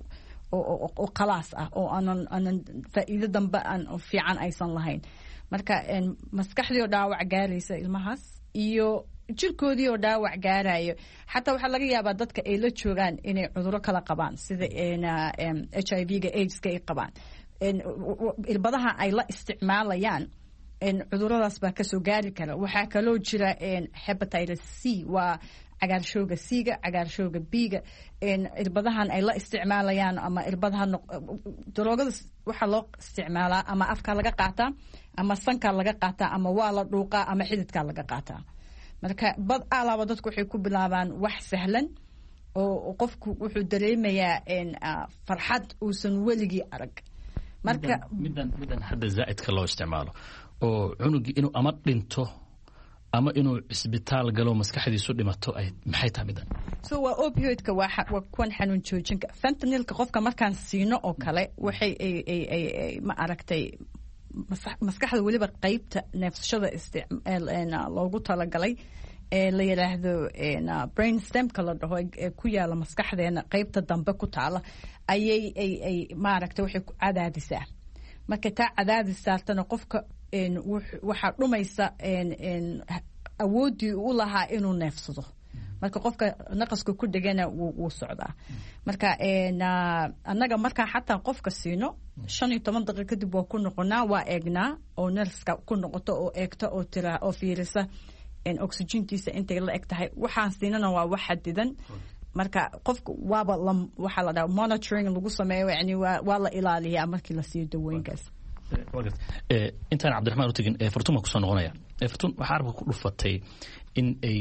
oo khalaas ah oo aanan faa'iido dambe aan fiican aysan lahayn marka maskaxdii oo dhaawac gaaraysa ilmahaas iyo jirkoodii oo dhaawac gaarayo xataa waxaa laga yaabaa dadka ay la joogaan inay cudurro kala qabaan sida HIV-ga AIDS-ka ay qabaan irbadaha ay la isticmaalayaan cuduradaas baa kasoo gaari kara waxaa kaloo jira hepatitis C waa cagaarshowga C-ga cagaarshowga B-ga irbadahan ay la isticmaalayaan ama irbadaha daroogada waxaa loo isticmaalaa ama afka laga qaataa ama sanka laga qaataa ama waa la dhuuqaa ama xididka laga qaataa marka bad alaaba dadku waxay ku bilaabaan wax sahlan oo qofku wuxuu dareemayaa farxad uusan weligii arag marka midan hadda zaa'idka loo isticmaalo oo cunugii inuu ama dhinto ama inuu isbitaal galo maskaxdiisu dhimato ay maxay tahay midan so waa opioidka waa kuwan xanuun joojinka fentanylka qofka markaan siino oo kale waxay ma aragtay maskaxda weliba qaybta neefsashada loogu talagalay la yidhaahdo brain stemka la dhaho ku yaala maskaxdeena qaybta dambe ku taala ayay maaragtay waxay ku cadaadisaa marka taa cadaadis saartana qofka waxaa dhumaysa awooddii u lahaa inuu neefsado marka qofka naqaska ku dhegana wuu socdaa marka annaga markaa xataa qofka siino 15 daqiiqo kadib waa ku noqonaa waa eegnaa oo nerska ku noqoto oo eegta oo tira oo fiirisa oxygentiisa intay la eg tahay waxaan siinana waa wax xadidan marka qofka waaba waxaa la dhahaa monitoring lagu sameeyo yani waa la ilaaliyaa markii la siiyo dawooyinkaas intaan cabdiraxmaan u tegin fartuun kusoo noqonaya fartuun waxaa arabka ku dhufatay in ay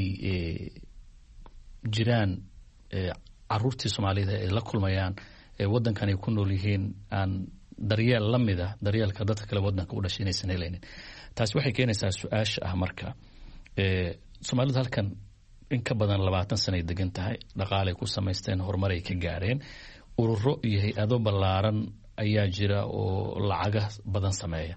jiraan caruurtii soomaalida ay la kulmayaan waddankan ay ku nool yihiin aan daryeel la mida daryeelka dadka kale waddanka u dhashay inaysan helaynin taasi waxay keenaysaa su-aasha ah marka soomaalidu halkan in ka badan 20 sano ay degan tahay dhaqaalay ku samaysteen horumar ay ka gaareen ururo iyo hay-ado ballaaran ayaa jira oo lacaga badan sameeya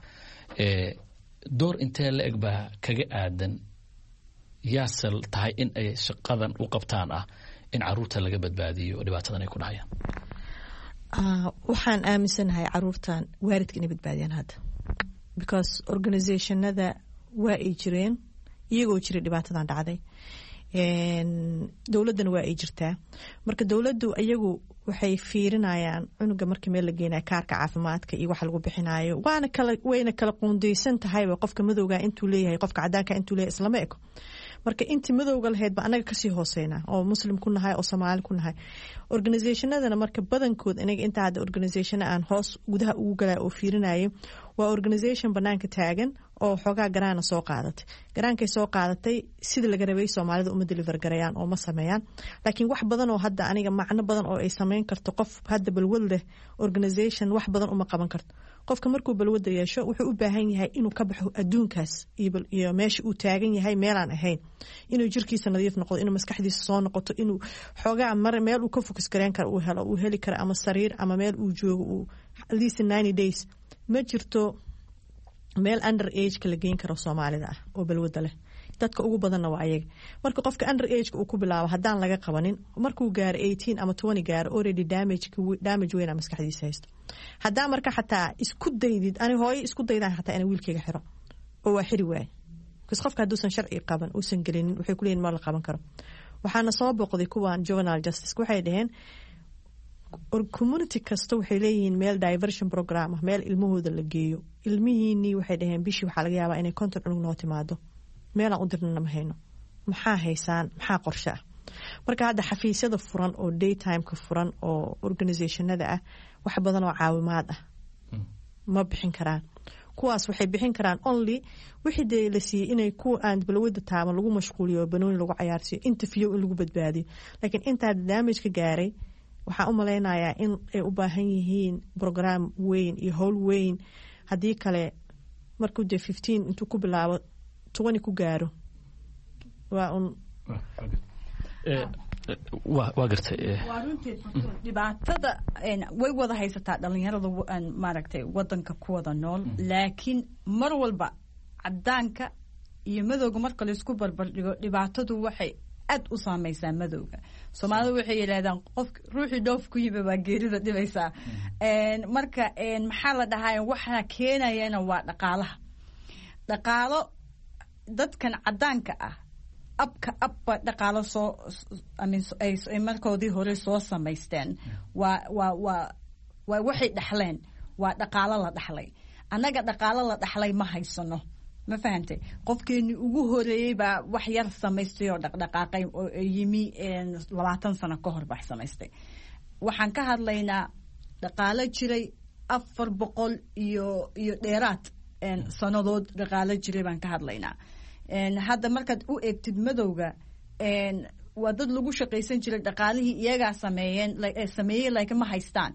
door intee la eg baa kaga aadan yaasal tahay in ay shaqadan u qabtaan ah in caruurta laga badbaadiyo dhibaatadan ay ku dhacayaan waxaan aaminsanahay caruurtan waalidka inay badbaadiyaan hadda because organizationada waa ay jireen iyagoo jiray dhibaatadan dhacday dowladdana waa ay jirtaa marka dowladdu iyagu waxay fiirinayaan cunuga markii meel la geenayo kaarka caafimaadka iyo waxa lagu bixinayo wayna kala qoondeysan tahayba qofka madowga intuu leeyahay qofka cadaanka intuu leeyahay islama eko marka intii madowga lahayd ba anaga kasii hooseynaa oo muslim ku nahay oo soomaali ku nahay organizationadana marka badankood anaga inta hadda organization aan hoos gudaha ugu galay oo fiirinayo waa organization banaanka taagan oo xoogaa garaana soo qaadatay garaankay soo qaadatay sida laga rabay soomaalida uma deliver garayaan oo ma sameeyaan laakiin wax badan oo hadda aniga macno badan oo ay sameyn karto qof hadda balwad leh organization wax badan uma qaban karto qofka markuu balwada yeesho wuxuu u baahan yahay inuu ka baxo adduunkaas iyo meesha uu taagan yahay meelaan ahayn inuu jirkiisa nadiif noqdo inuu maskaxdiisa soo noqoto inuu xoogaa meel uu ka focus gareyn karo uu heli karo ama sariir ama meel uu joogo uu at least 90 days ma jirto meel under age ka la geyn karo Soomaalida ah oo balwada leh dadka ugu badanna waa ayaga marka qofka under age uu ku bilaabo hadaan laga qabanin markuu gaar 18 ama 20 gaar already damage weyn maskaxdiisa haysto hadaa marka xataa isku daydid ani hooyo isku daydaan xataa in wiilkayga xiro oo waa xiri waay qofka haduusan sharci qaban uusan gelinin waxay ku leeyihiin ma la qaban karo waxaana soo boqday kuwan juvenile justice waxay dhaheen community kasta waxay leeyihiin meel diversion program meel ilmahooda la geeyo ilmihiini waxay dhaheen bishii waxa laga yaabaa inay konton cunug noo timaado meel aan u dirnana ma hayno maxaa haysaan maxaa qorshe ah marka hadda xafiisyada furan oo daytime-ka furan oo organizationada ah wax badan oo caawimaad ah ma bixin karaan kuwaas waxay bixin karaan only wixii dee la siiyey inay ku aan balwada taaban lagu mashquuliyo banooni lagu cayaarsiyo interview in lagu badbaadiyo laakiin intaa damage ka gaaray waxaan u maleynayaa in ay u baahan yihiin program weyn iyo howl weyn haddii kale markuu dee 15 intuu ku bilaabo 20 ku gaaro waa un waa gartay waa runtii dhibaatada way wada haysataa dhalinyarada maaragtay wadanka ku wada nool laakiin mar walba cadaanka iyo madowga marka la isku barbar dhigo dhibaatadu waxay aad u saameysaa madowga Soomaalida waxay yiraahdaan qof ruuxi dhoof ku yimid baa geerida dhibaysaa marka maxaa la dhahaa waxa keenayana waa dhaqaalo dadkan cadaanka ah abba dhaqaalo soo ay markoodii hore soo samaysteen waa waxay dhaxleen waa dhaqaalo la dhaxlay annaga dhaqaalo la dhaxlay ma haysano ma fahantay qofkeeni ugu horeeyay baa wax yar samaystay oo dhaqdhaqaaqay oo yimi 20 sano ka hor baa samaystay waxaan ka hadlaynaa dhaqaalo jiray 400 iyo dheeraad sanadood dhaqaalo jiray baan ka hadlaynaa hadda markaad u eegtid madowga waa dad lagu shaqaysan jiray dhaqaalihii iyagaa sameeyeen like ma haystaan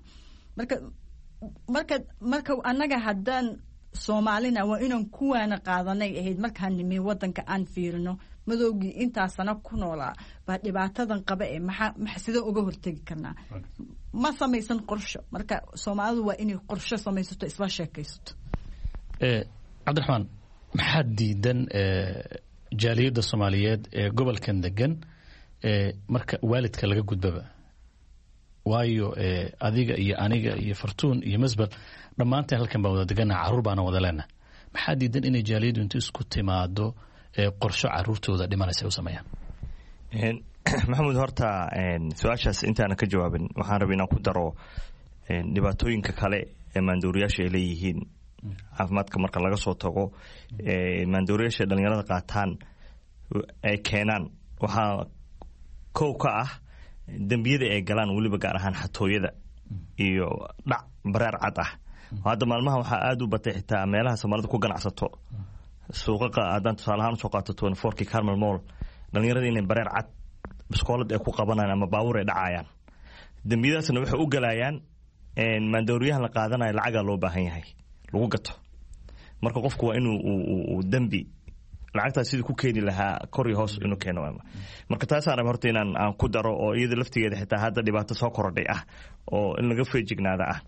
marka annaga haddaan Soomaalina waa inaan kuwaana qaadanay ahayd markaan nimi wadanka aan fiirino madowgii intaa sano ku noolaa baa dhibaatadan qaba ee maxaa sida uga hortagi karnaa ma samaysan qorsho marka Soomaalidu waa inay qorsho samaysato isla sheekaysato Cabdiraxmaan maxaa diidan jaaliyadda Soomaaliyeed ee gobolkan degan marka waalidka laga gudbaba waayo adiga iyo aniga iyo Fartuun iyo Masbal dhammaanteen halkan baa wada deganaa caruur baana wada leenahay maxaa diidan inay jaaliyaddu inta isku timaado qorsho caruurtooda dhimanaysa u sameeyaan maxamuud horta su'aashaas intaana ka jawaabin waxaan rabaa inaan ku daro dhibaatooyinka kale ee maandooriyaasha ay leeyihiin caafimaadka marka laga soo tago maandooriyaasha dhalinyarada qaataan ay keenaan waxaa kow ka ah dambiyada ay galaan weliba gaar ahaan xatooyada iyo dhac bareer cad ah hadda maalmaha waxaa aad u batay xitaa meelaha Soomaalida ku ganacsato suuqa haddaan tusaale ahaan usoo qaato 24kii Carmel Mall dhalinyarada inay bareer cad biskoolad ay ku qabanayaan ama baabuur ay dhacayaan dambiyadaasna waxay u galayaan maandooriyaha la qaadanayo lacaga loo baahan yahay lagu gato marka qofku waa inuu dambi lacagtaas sidii ku keeni lahaa kor iyo hoos inuu keeno marka taas aan horta inaan ku daro oo iyada laftigeeda xitaa hadda dhibaato soo korodhay ah oo in laga feejignaada ah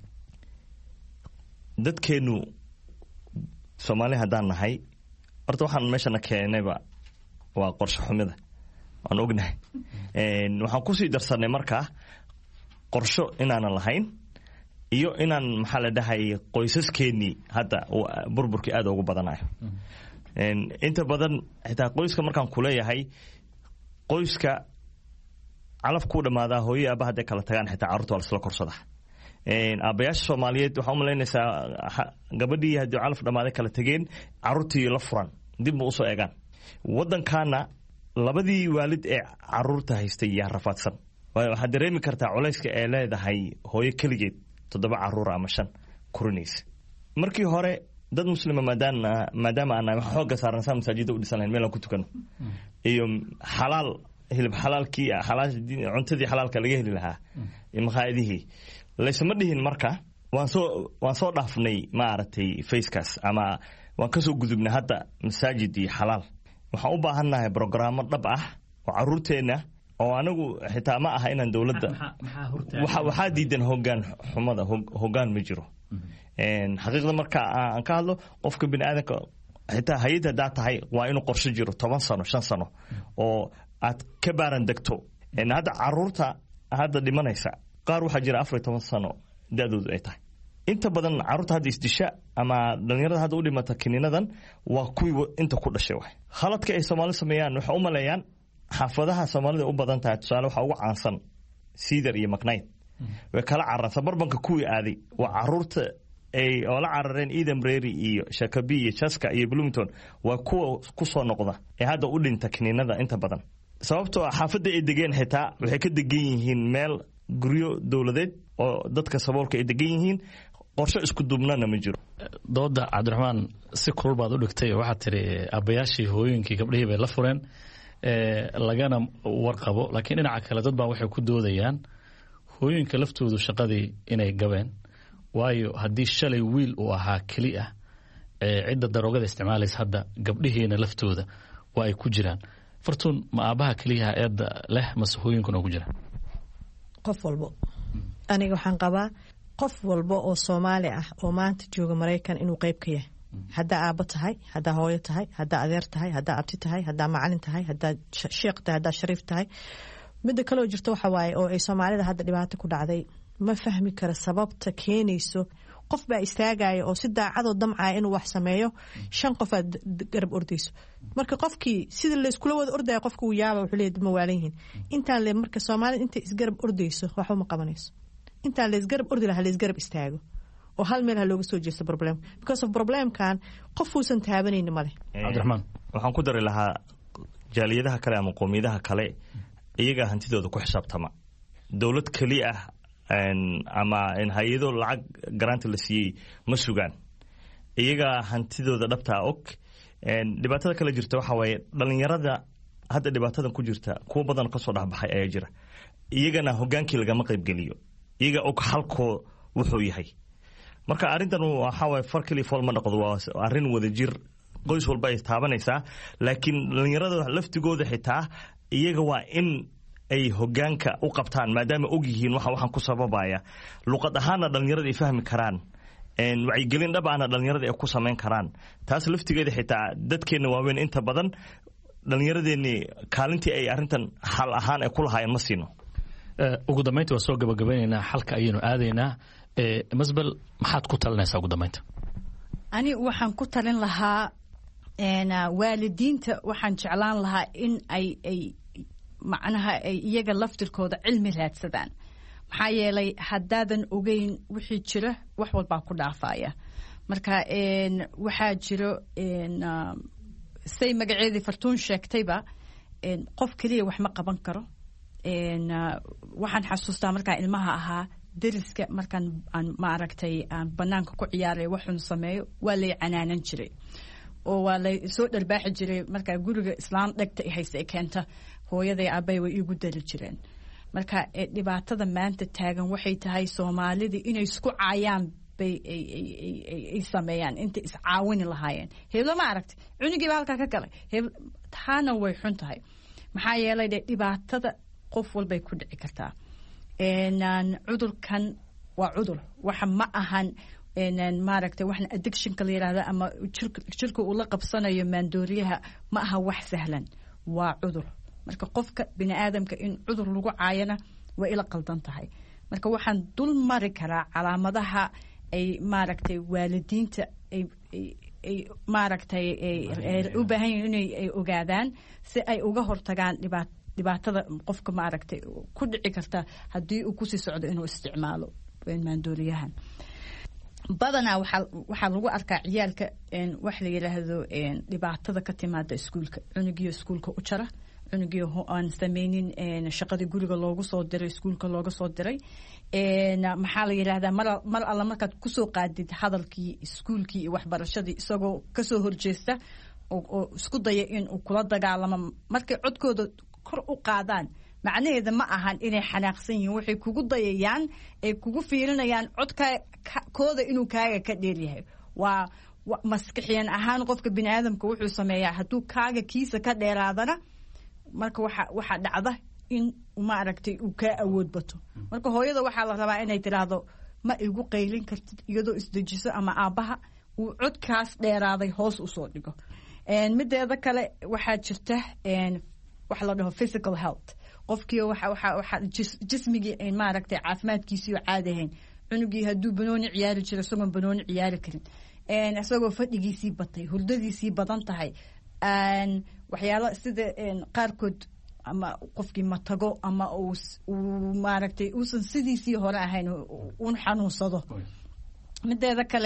dadkeenu Soomaali haddaan nahay horta waxaan meeshana keenayba waa qorshe xumida aan ognahay waxaan ku sii darsanay markaa qorsho inaanan lahayn iyo inaan maxaa la dhahay qoysaskeennii hadda burburkii aad ugu badanayo inta badan xitaa qoyska markaan ku leeyahay qoyska calaf ku dhamaadaa hooyo aaba hadday kala tagaan xitaa carruurta waa la isla korsadaa aabayaasha Soomaaliyeed waxaa u malaynaysaa gabadhii haddii calaf dhamaaday kala tageen carruurtii la furan dib ma usoo eegaan waddankaana labadii waalid ee carruurta haystay yaa rafaadsan waxaad dareemi kartaa culayska ee leedahay hooyo keligeed 7 carruur ama 5 kurinaysa markii hore dad muslima maadaama aan xooga saarnaa masaajida u dhisanayn meel aan ku tukano iyo xalaal hilib xalaalkii cuntadii xalaalka laga heli lahaa maqaayadihii laysma dhihin marka waan soo dhaafnay maaragtay facekaas ama waan ka soo gudubnay hadda masaajidii xalaal waxaan u baahannahay programmo dhab ah oo carruurteena oo anagu xitaa ma aha inaan dawladda waxaa diidan hoggaan xumada hoggaan ma jiro xaqiiqda marka aan ka hadlo qofka bini'aadanka xitaa hay'ad haddaa tahay waa inuu qorshe jiro 10 sano 5 sano oo aad ka baaran degto hadda carruurta hadda dhimanaysa qaar waxaa jira 14 sano da'doodu ay tahay inta badan carruurta hadda isdisha ama dhalinyarada hadda u dhimata kiniinadan waa kuwii inta ku dhashay wax khaladka ay Soomaali sameeyaan waxa u maleeyaan xaafadaha Soomaalida u badan tahay tusaale waxa ugu caansan Cedar iyo McKnight way kala cararta barbanka kuwii aaday waa carruurta ay oo la carareen Eden Prairie iyo Shakabi iyo Chaska iyo Bloomington waa kuwa ku soo noqda ee hadda u dhinta kiniinada inta badan sababtoo xaafadda ay degeen xitaa waxay ka degan yihiin meel guryo dawladeed oo dadka saboolka ay degan yihiin qorshe isku dubnana ma jiro dooda Cabdiraxmaan si kulul baad u dhigtay waxa tiri abayaashii hooyinkii gabdhihii bay la fureen lagana warqabo laakiin dhinaca kale dad baa waxay ku doodayaan hooyinka laftoodu shaqadii inay gabeen waayo haddii shalay wiil uu ahaa keli ah cidda daroogada isticmaalaysa hadda gabdhihiina laftooda waa ay ku jiraan Fartuun ma aabaha keliyaha eedda leh mase hooyinkuna ku jira qof walbo aniga waxaan qabaa qof walba oo Soomaali ah oo maanta jooga Mareykan inuu qayb ka yahay hadda aaba tahay hadda hooyo tahay hadda adeer tahay hadda abti tahay hadda macallin tahay hadda sheekh tahay hadda shariif tahay midda kale oo jirto waxa waaye oo ay Soomaalida hadda dhibaato ku dhacday ma fahmi kara sababta keenayso qof baa istaagaya oo si daacad oo damcaya inuu wax sameeyo 5 qof aad garab ordayso marka qofkii sida la isku wada ordaya qofku uu yaaba wuxuu leeyahay ma waalanyihiin intaan le marka Soomaalida inta isgarab ordayso waxa ma qabanayso intaan la isgarab ordi lahaa la isgarab istaago oo hal meel ha looga soo jeesto problem because of problem kan qof uusan taabanaynin male Cabdiraxmaan waxaan ku dari lahaa jaaliyadaha kale ama qoomiyadaha kale iyaga hantidooda ku xisaabtama dawlad kali ah ama in hay'ado lacag grant la siiyay ma sugaan iyaga hantidooda dhabta og dhibaatada kale jirta waxa waaye dhalinyarada hadda dhibaatadan ku jirta kuwa badan ka soo dhaxbaxay ayaa jira iyagana hogaankii lagama qayb geliyo iyaga og halko wuxuu yahay marka arintan waxa way far kali fool ma noqdo waa arin wada jir qoys walba ay taabanaysaa laakiin dhalinyarada laftigooda xitaa iyaga waa in ay hogaanka u qabtaan maadaama og yihiin waxaan ku sababaya luqad ahaana dhalinyarada ay fahmi karaan wacyigelin dhab ahna dhalinyarada ay ku samayn karaan taas laftigeeda xitaa dadkeena waaweyn inta badan dhalinyaradeenii kaalintii ay arrintan xal ahaan ay ku lahaayeen ma siino. ugu dambeynta waa soo gabagabeynaynaa xalka ayaynu aadaynaa. Masbel maxaad ku talinaysaa ugu dambeynta? ani waxaan ku talin lahaa waalidiinta waxaan jeclaan lahaa in ay macnaha ay iyaga laftirkooda cilmi raadsadaan. maxaa yeelay haddaadan ogeyn wixii jira wax walbaa ku dhaafaya. marka waxaa jiro say magaceedii fartuun sheegtayba qof keliya wax ma qaban karo. waxaan xasuustaa markaa ilmaha ahaa deriska markaan aan maaragtay aan banaanka ku ciyaaray waxun sameeyo waa lay canaanan jiray oo waa lay soo dharbaaxi jiray markaa guriga islaan dhegta hayse keenta hooyaday aabay way igu dari jireen. marka dhibaatada maanta taagan waxay tahay Soomaalida inay isku caayaan bay ay sameeyaan inta is caawin lahaayeen. Heelo ma aragtay cunugii halka ka galay taana way xun tahay. maxaa yeelay dhibaatada qof walba ku dhici kartaa. cudurkan waa cudur waxa ma ahan maaragtay waxna addiction ka yiraahdo ama jirka uu la qabsanayo maandooriyaha ma aha wax sahlan waa cudur. marka qofka bini aadamka in cudur lagu caayana waa ila qaldan tahay. marka waxaan dul mari karaa calaamadaha ay maaragtay waalidiinta ay maaragtay u baahan yihiin inay ogaadaan si ay uga hortagaan dhibaatada qofka maaragtay ku dhici karta haddii uu ku sii socdo inuu isticmaalo maandooriyahan. badanaa waxaa lagu arkaa ciyaalka wax la yiraahdo dhibaatada ka timaada iskuulka. cunugiyo iskuulka u jara, cunugiyo aan sameynin shaqadii guriga loogu soo diray iskuulka looga soo diray. maxaa la yiraahdaa mar alla markaad kusoo qaadid hadalkii iskuulkii iyo waxbarashadii isagoo kasoo horjeesta oo isku daya in uu kula dagaalamo markay codkooda kor u qaadaan macnaheeda ma ahan inay xanaaqsan yihiin. waxay kugu dayayaan ay kugu fiirinayaan codkooda inuu kaaga ka dheer yahay. waa maskaxiyan ahaan qofka bini aadamka wuxuu sameeyaa hadduu kaaga kiisa ka dheeraadana marka waxa dhacda in maaragtay uu ka awood bato. marka hooyada waxaa la rabaa inay tiraahdo ma igu qaylin kartid iyadoo isdejiso ama aabaha uu codkaas dheeraaday hoos u soo dhigo. mideeda kale waxaa jirta wax la dhaho physical health. qofkii waxa jismigii maaragtay caafimaadkiisii oo caadi ahayn. cunugii hadduu banooni ciyaari jiro isagoo banooni ciyaari karin, isagoo fadhigiisii batay, hurdadiisii badan tahay, waxyaalo sida qaarkood ama qofkii matago ama uu maaragtay uusan sidiisii hore ahayn uun xanuunsado. mideeda kale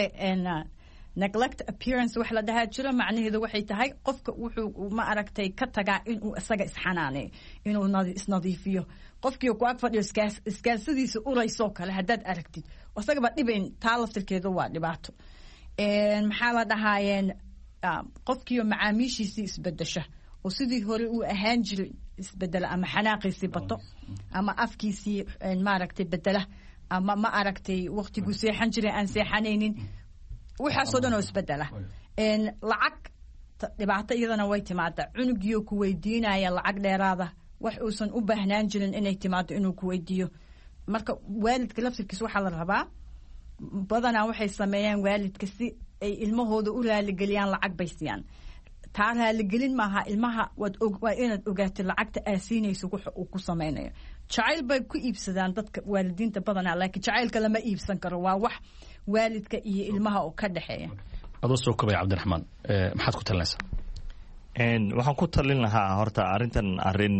neglect appearance wax la dhahaa jiro. macnaheedu waxay tahay qofka wuxuu ma aragtay ka tagaa inuu isaga isxanaaneeyo, inuu isnadiifiyo. qofkii ku ag fadhiyo iskaasadiisa uraysoo kale haddaad aragtid isagaba dhibayn taa laftirkeedu waa dhibaato. maxaa la dhahaayeen qofkii macaamiishiisii isbedesha oo sidii hore uu ahaan jiray isbedela ama xanaaqiisii bato ama afkiisii maaragtay bedela ama ma aragtay waqtiguu seexan jiray aan seexanaynin. waxaasoo dhan oo isbedela. lacag dhibaato iyadana way timaadaa. cunugiyo ku weydiinaya lacag dheeraada wax uusan u baahnaan jirin inay timaado inuu ku weydiiyo. marka waalidka laftirkiisa waxaa la rabaa badanaa waxay sameeyaan waalidka si ay ilmahooda u raaligeliyaan lacag bay siiyaan. taa raaligelin maaha. ilmaha waa inaad ogaatid lacagta aasiinayso waxa uu ku sameynayo. jacayl bay ku iibsadaan dadka waalidiinta badanaa laakiin jacaylka lama iibsan karo. waa wax waalidka iyo ilmaha oo ka dhexeeya. adoo soo kabay Cabdiraxmaan maxaad ku talinaysaa? waxaan ku talin lahaa horta arrintan arrin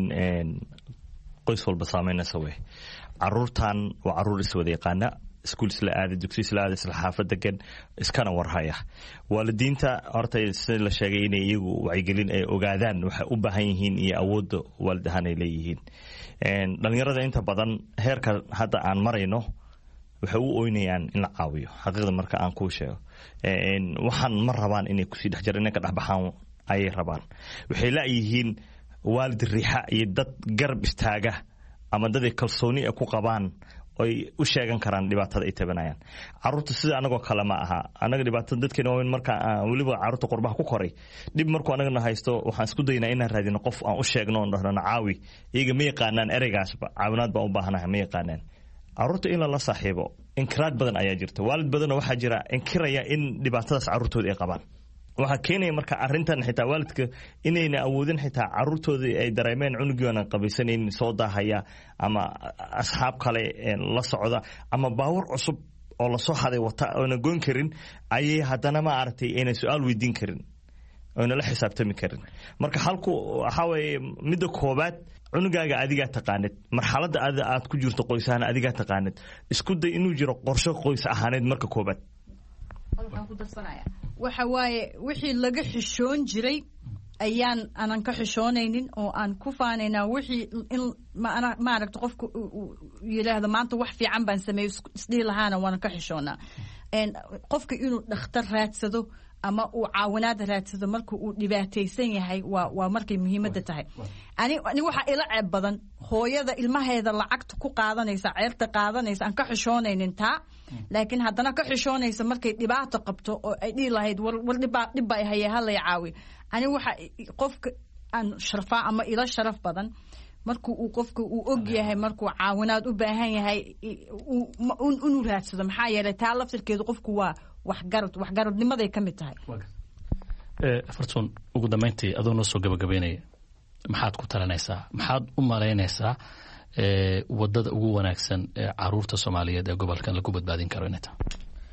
qoys walba saameynaysa wey. caruurtan waa caruur iswada yaqaana, iskuul isla aada, dugsi isla aada, isla xaafad degan, iskana warhaya. waalidiinta horta sida la sheegay inay iyagu wacyigelin ay ogaadaan waxay u baahan yihiin iyo awoodda waalid ahaan ay leeyihiin. dhalinyarada inta badan heerka hadda aan marayno waxay u ooynayaan in la caawiyo. xaqiiqda marka aan kuu sheego waxaan ma rabaan inay kusii dhex jiraan, inay ka dhexbaxaan ayay rabaan. waxay laayihiin waalid riixa iyo dad garab istaaga ama dad ay kalsooni ku qabaan oy u sheegan karaan dhibaatada ay tabanayaan. caruurta sida anagoo kale ma aha. anaga dhibaatada dadkeena waaweyn marka weliba caruurta qurbaha ku koray dhib markuu anagana haysto waxaan isku daynaa inaan raadino qof aan u sheegno oon dhahno caawi. iyaga ma yaqaanaan ereygaasba caawinaad baan u baahanahay ma yaqaanaan. caruurta in la saaxiibo inkiraad badan ayaa jirta waalid badan waxaa jira inkiraya in dhibaatadaas caruurtooda ay qabaan waxa keenaya marka arintan xitaa waalidka inayna awoodin xitaa caruurtooda ay dareemeen cunugiina qabaysaneyn soo daahaya ama asxaab kale la socda ama baawur cusub oo la soo haday wata oo na goyn karin ayay hadana ma aragtay inay su'aal weydiin karin oo la xisaabtami karin marka halku waxa way mid koobaad cunugaaga adiga taqaanid marxaladda aad ku jirto qoysahan adiga taqaanid isku day inuu jiro qorshe qoys ahaaneed marka koobaad waxaan ku darsanaya waxa waaye wixii laga xishoon jiray ayaan anan ka xishoonaynin oo aan ku faanaynaa wixii in ma aragto qofku yiraahdo maanta wax fiican baan sameeyay isdii lahaana waan ka xishoonaa qofka inuu dhakhtar raadsado ama uu caawinaad raadsado marka uu dhibaataysan yahay waa markay muhiimadda tahay ani waxa ila ceeb badan hooyada ilmaheeda lacagta ku qaadanaysa ceerta qaadanaysa aan ka xishoonaynin taa laakiin haddana ka xishoonaysa markay dhibaato qabto oo ay dhihi lahayd war dhib baa hayay halay caawi ani waxa qofka aan sharfaa ama ila sharaf badan markuu uu qofka uu og yahay markuu caawinaad u baahan yahay inuu raadsado maxaa yeelay taa laftirkeedu qofku waa waxgaradnimaday ka mid tahay fartuun ugu dambayntii adoo noo soo gabagabeynaya maxaad ku talinaysaa maxaad u malaynaysaa wadada ugu wanaagsan ee caruurta Soomaaliyeed ee gobolkan lagu badbaadin karo inay tahay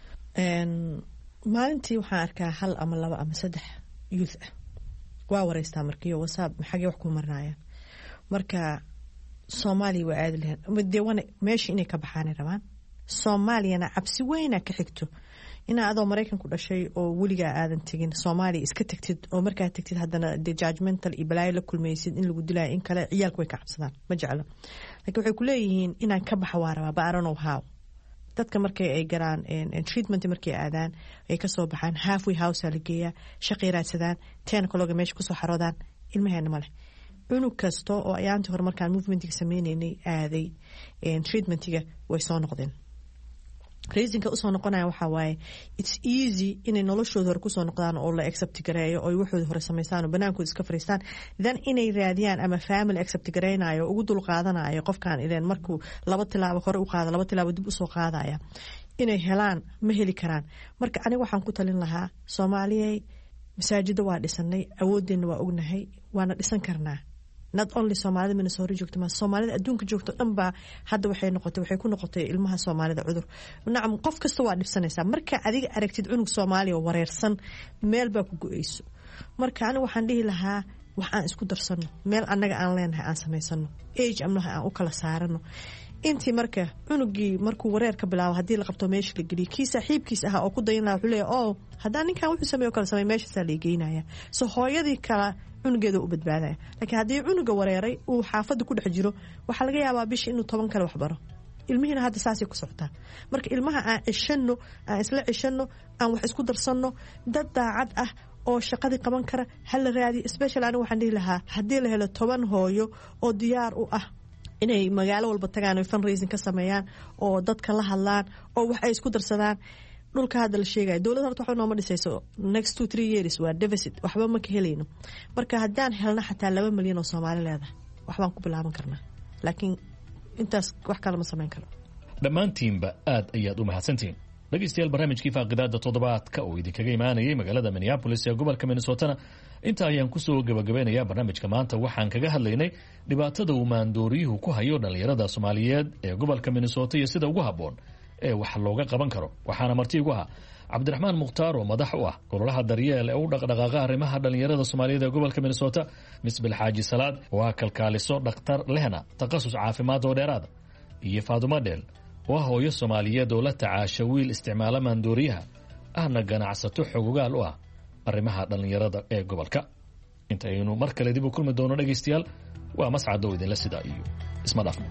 maalintii waxaan arkaa hal ama laba ama saddex youth ah waa wareystaa markii WhatsApp maxay wax ku marnaayeen marka Soomaaliya waa aad leh deewana meeshii inay ka baxaan rabaan Soomaaliyana cabsi weyn ka xigto ina adoo Mareykan ku dhashay oo waliga aadan tagin Soomaaliya iska tagtid oo markaa tagtid hadana the judgmental iblaay la kulmaysid in lagu dilaa in kale ciyaalku way ka cabsadaan ma jecla laakiin waxay ku leeyihiin inaan ka baxo waa rabaa I don't know how dadka markay ay garaan treatment markay aadaan ay ka soo baxaan halfway house la geeyaa shaqeeraadsadaan teen kologa meesha ku soo xaroodaan ilmaheena male cunug kasto oo ayaantii hore markaan movementiga sameeynay aaday treatmentiga way soo noqdeen reasonka u soo noqonaya waxa waaye it's easy inay noloshooda hore ku soo noqdaan oo la accept gareeyo oo waxooda hore sameystaan oo banaankooda iska fariistaan then inay raadiyaan ama family accept gareenayo ugu dul qaadanayo qofkan ileen markuu laba tilaabo hore u qaado laba tilaabo dib u soo qaadaya inay helaan ma heli karaan marka aniga waxaan ku talin lahaa Soomaaliya masaajida waa dhisanay awoodeena waa ognahay waana dhisan karnaa not only Soomaalida Minnesota joogto ma Soomaalida adduunka joogto dhanba hadda waxay ku noqotay ilmaha Soomaalida cudur nacam qof kasta waa dhibsanaysa marka adiga aragtid cunug Soomaaliya wareersan meel baa ku go'ayso marka aniga waxaan dhihi lahaa waxaan isku darsano meel anaga aan leenahay aan sameysano age amnaha aan u kala saarano intii marka cunugii markuu wareer ka bilaabo hadii la qabto meesha la geliyo kii saaxiibkiis ah oo ku dayin lahaa wuxuu leeyahay haddaan ninkan wuxuu sameeyo kala sameey meesha la geynaya soo hooyadii kala cunugeeda u badbaadaya laakiin hadii cunuga wareeray uu xaafada ku dhex jiro waxa laga yaabaa bish inuu 10 kale wax baro ilmihiina hadda saasi ku socotaa marka ilmaha aan cishano aan isla cishano aan wax isku darsano dad daacad ah oo shaqadii qaban kara hal raadi especially aan waxaan dhihi lahaa hadii la helo 10 hooyo oo diyaar u ah inay magaalo walba tagaan oo fundraising ka sameeyaan oo dadka la hadlaan oo wax ay isku darsadaan dhulka hadda la sheegay dawladda horta waxa nooma dhisayso next 2-3 years waa deficit waxba ma ka helayno marka haddaan helna xataa 2 milyan oo Soomaali leedahay waxbaan ku bilaaban karnaa laakiin intaas wax kale ma sameyn karo dhammaantiinba aad ayaad u mahadsantihiin dhegeystayaal barnaamijkii faaqidaada toddobaadka oo idinkaga imaanayay magaalada Minneapolis ee gobolka Minnesota inta ayaan ku soo gabagabeynayaa barnaamijka maanta waxaan kaga hadlaynay dhibaatada uu maandooriyuhu ku hayo dhalinyarada Soomaaliyeed ee gobolka Minnesota iyo sida ugu haboon ee wax looga qaban karo waxaana marti ugu ahaa Cabdiraxmaan Mukhtaar oo madax u ah golaha daryeel ee u dhaqdhaqaaqa arrimaha dhalinyarada Soomaaliyeed ee gobolka Minnesota Misbil Xaaji Salaad waa kalkaaliso dhakhtar lehna takhasus caafimaad oo dheeraad iyo Faadumo Dheel waa hooyo Soomaaliyeed oo la tacaasha wiil isticmaala maandooriyaha ahna ganacsato xogogaal u ah arrimaha dhalinyarada ee gobolka intaynu mar kale dib u kulmi doono dhageystayaal waa mascad oo idin la sida iyo isma dhaafno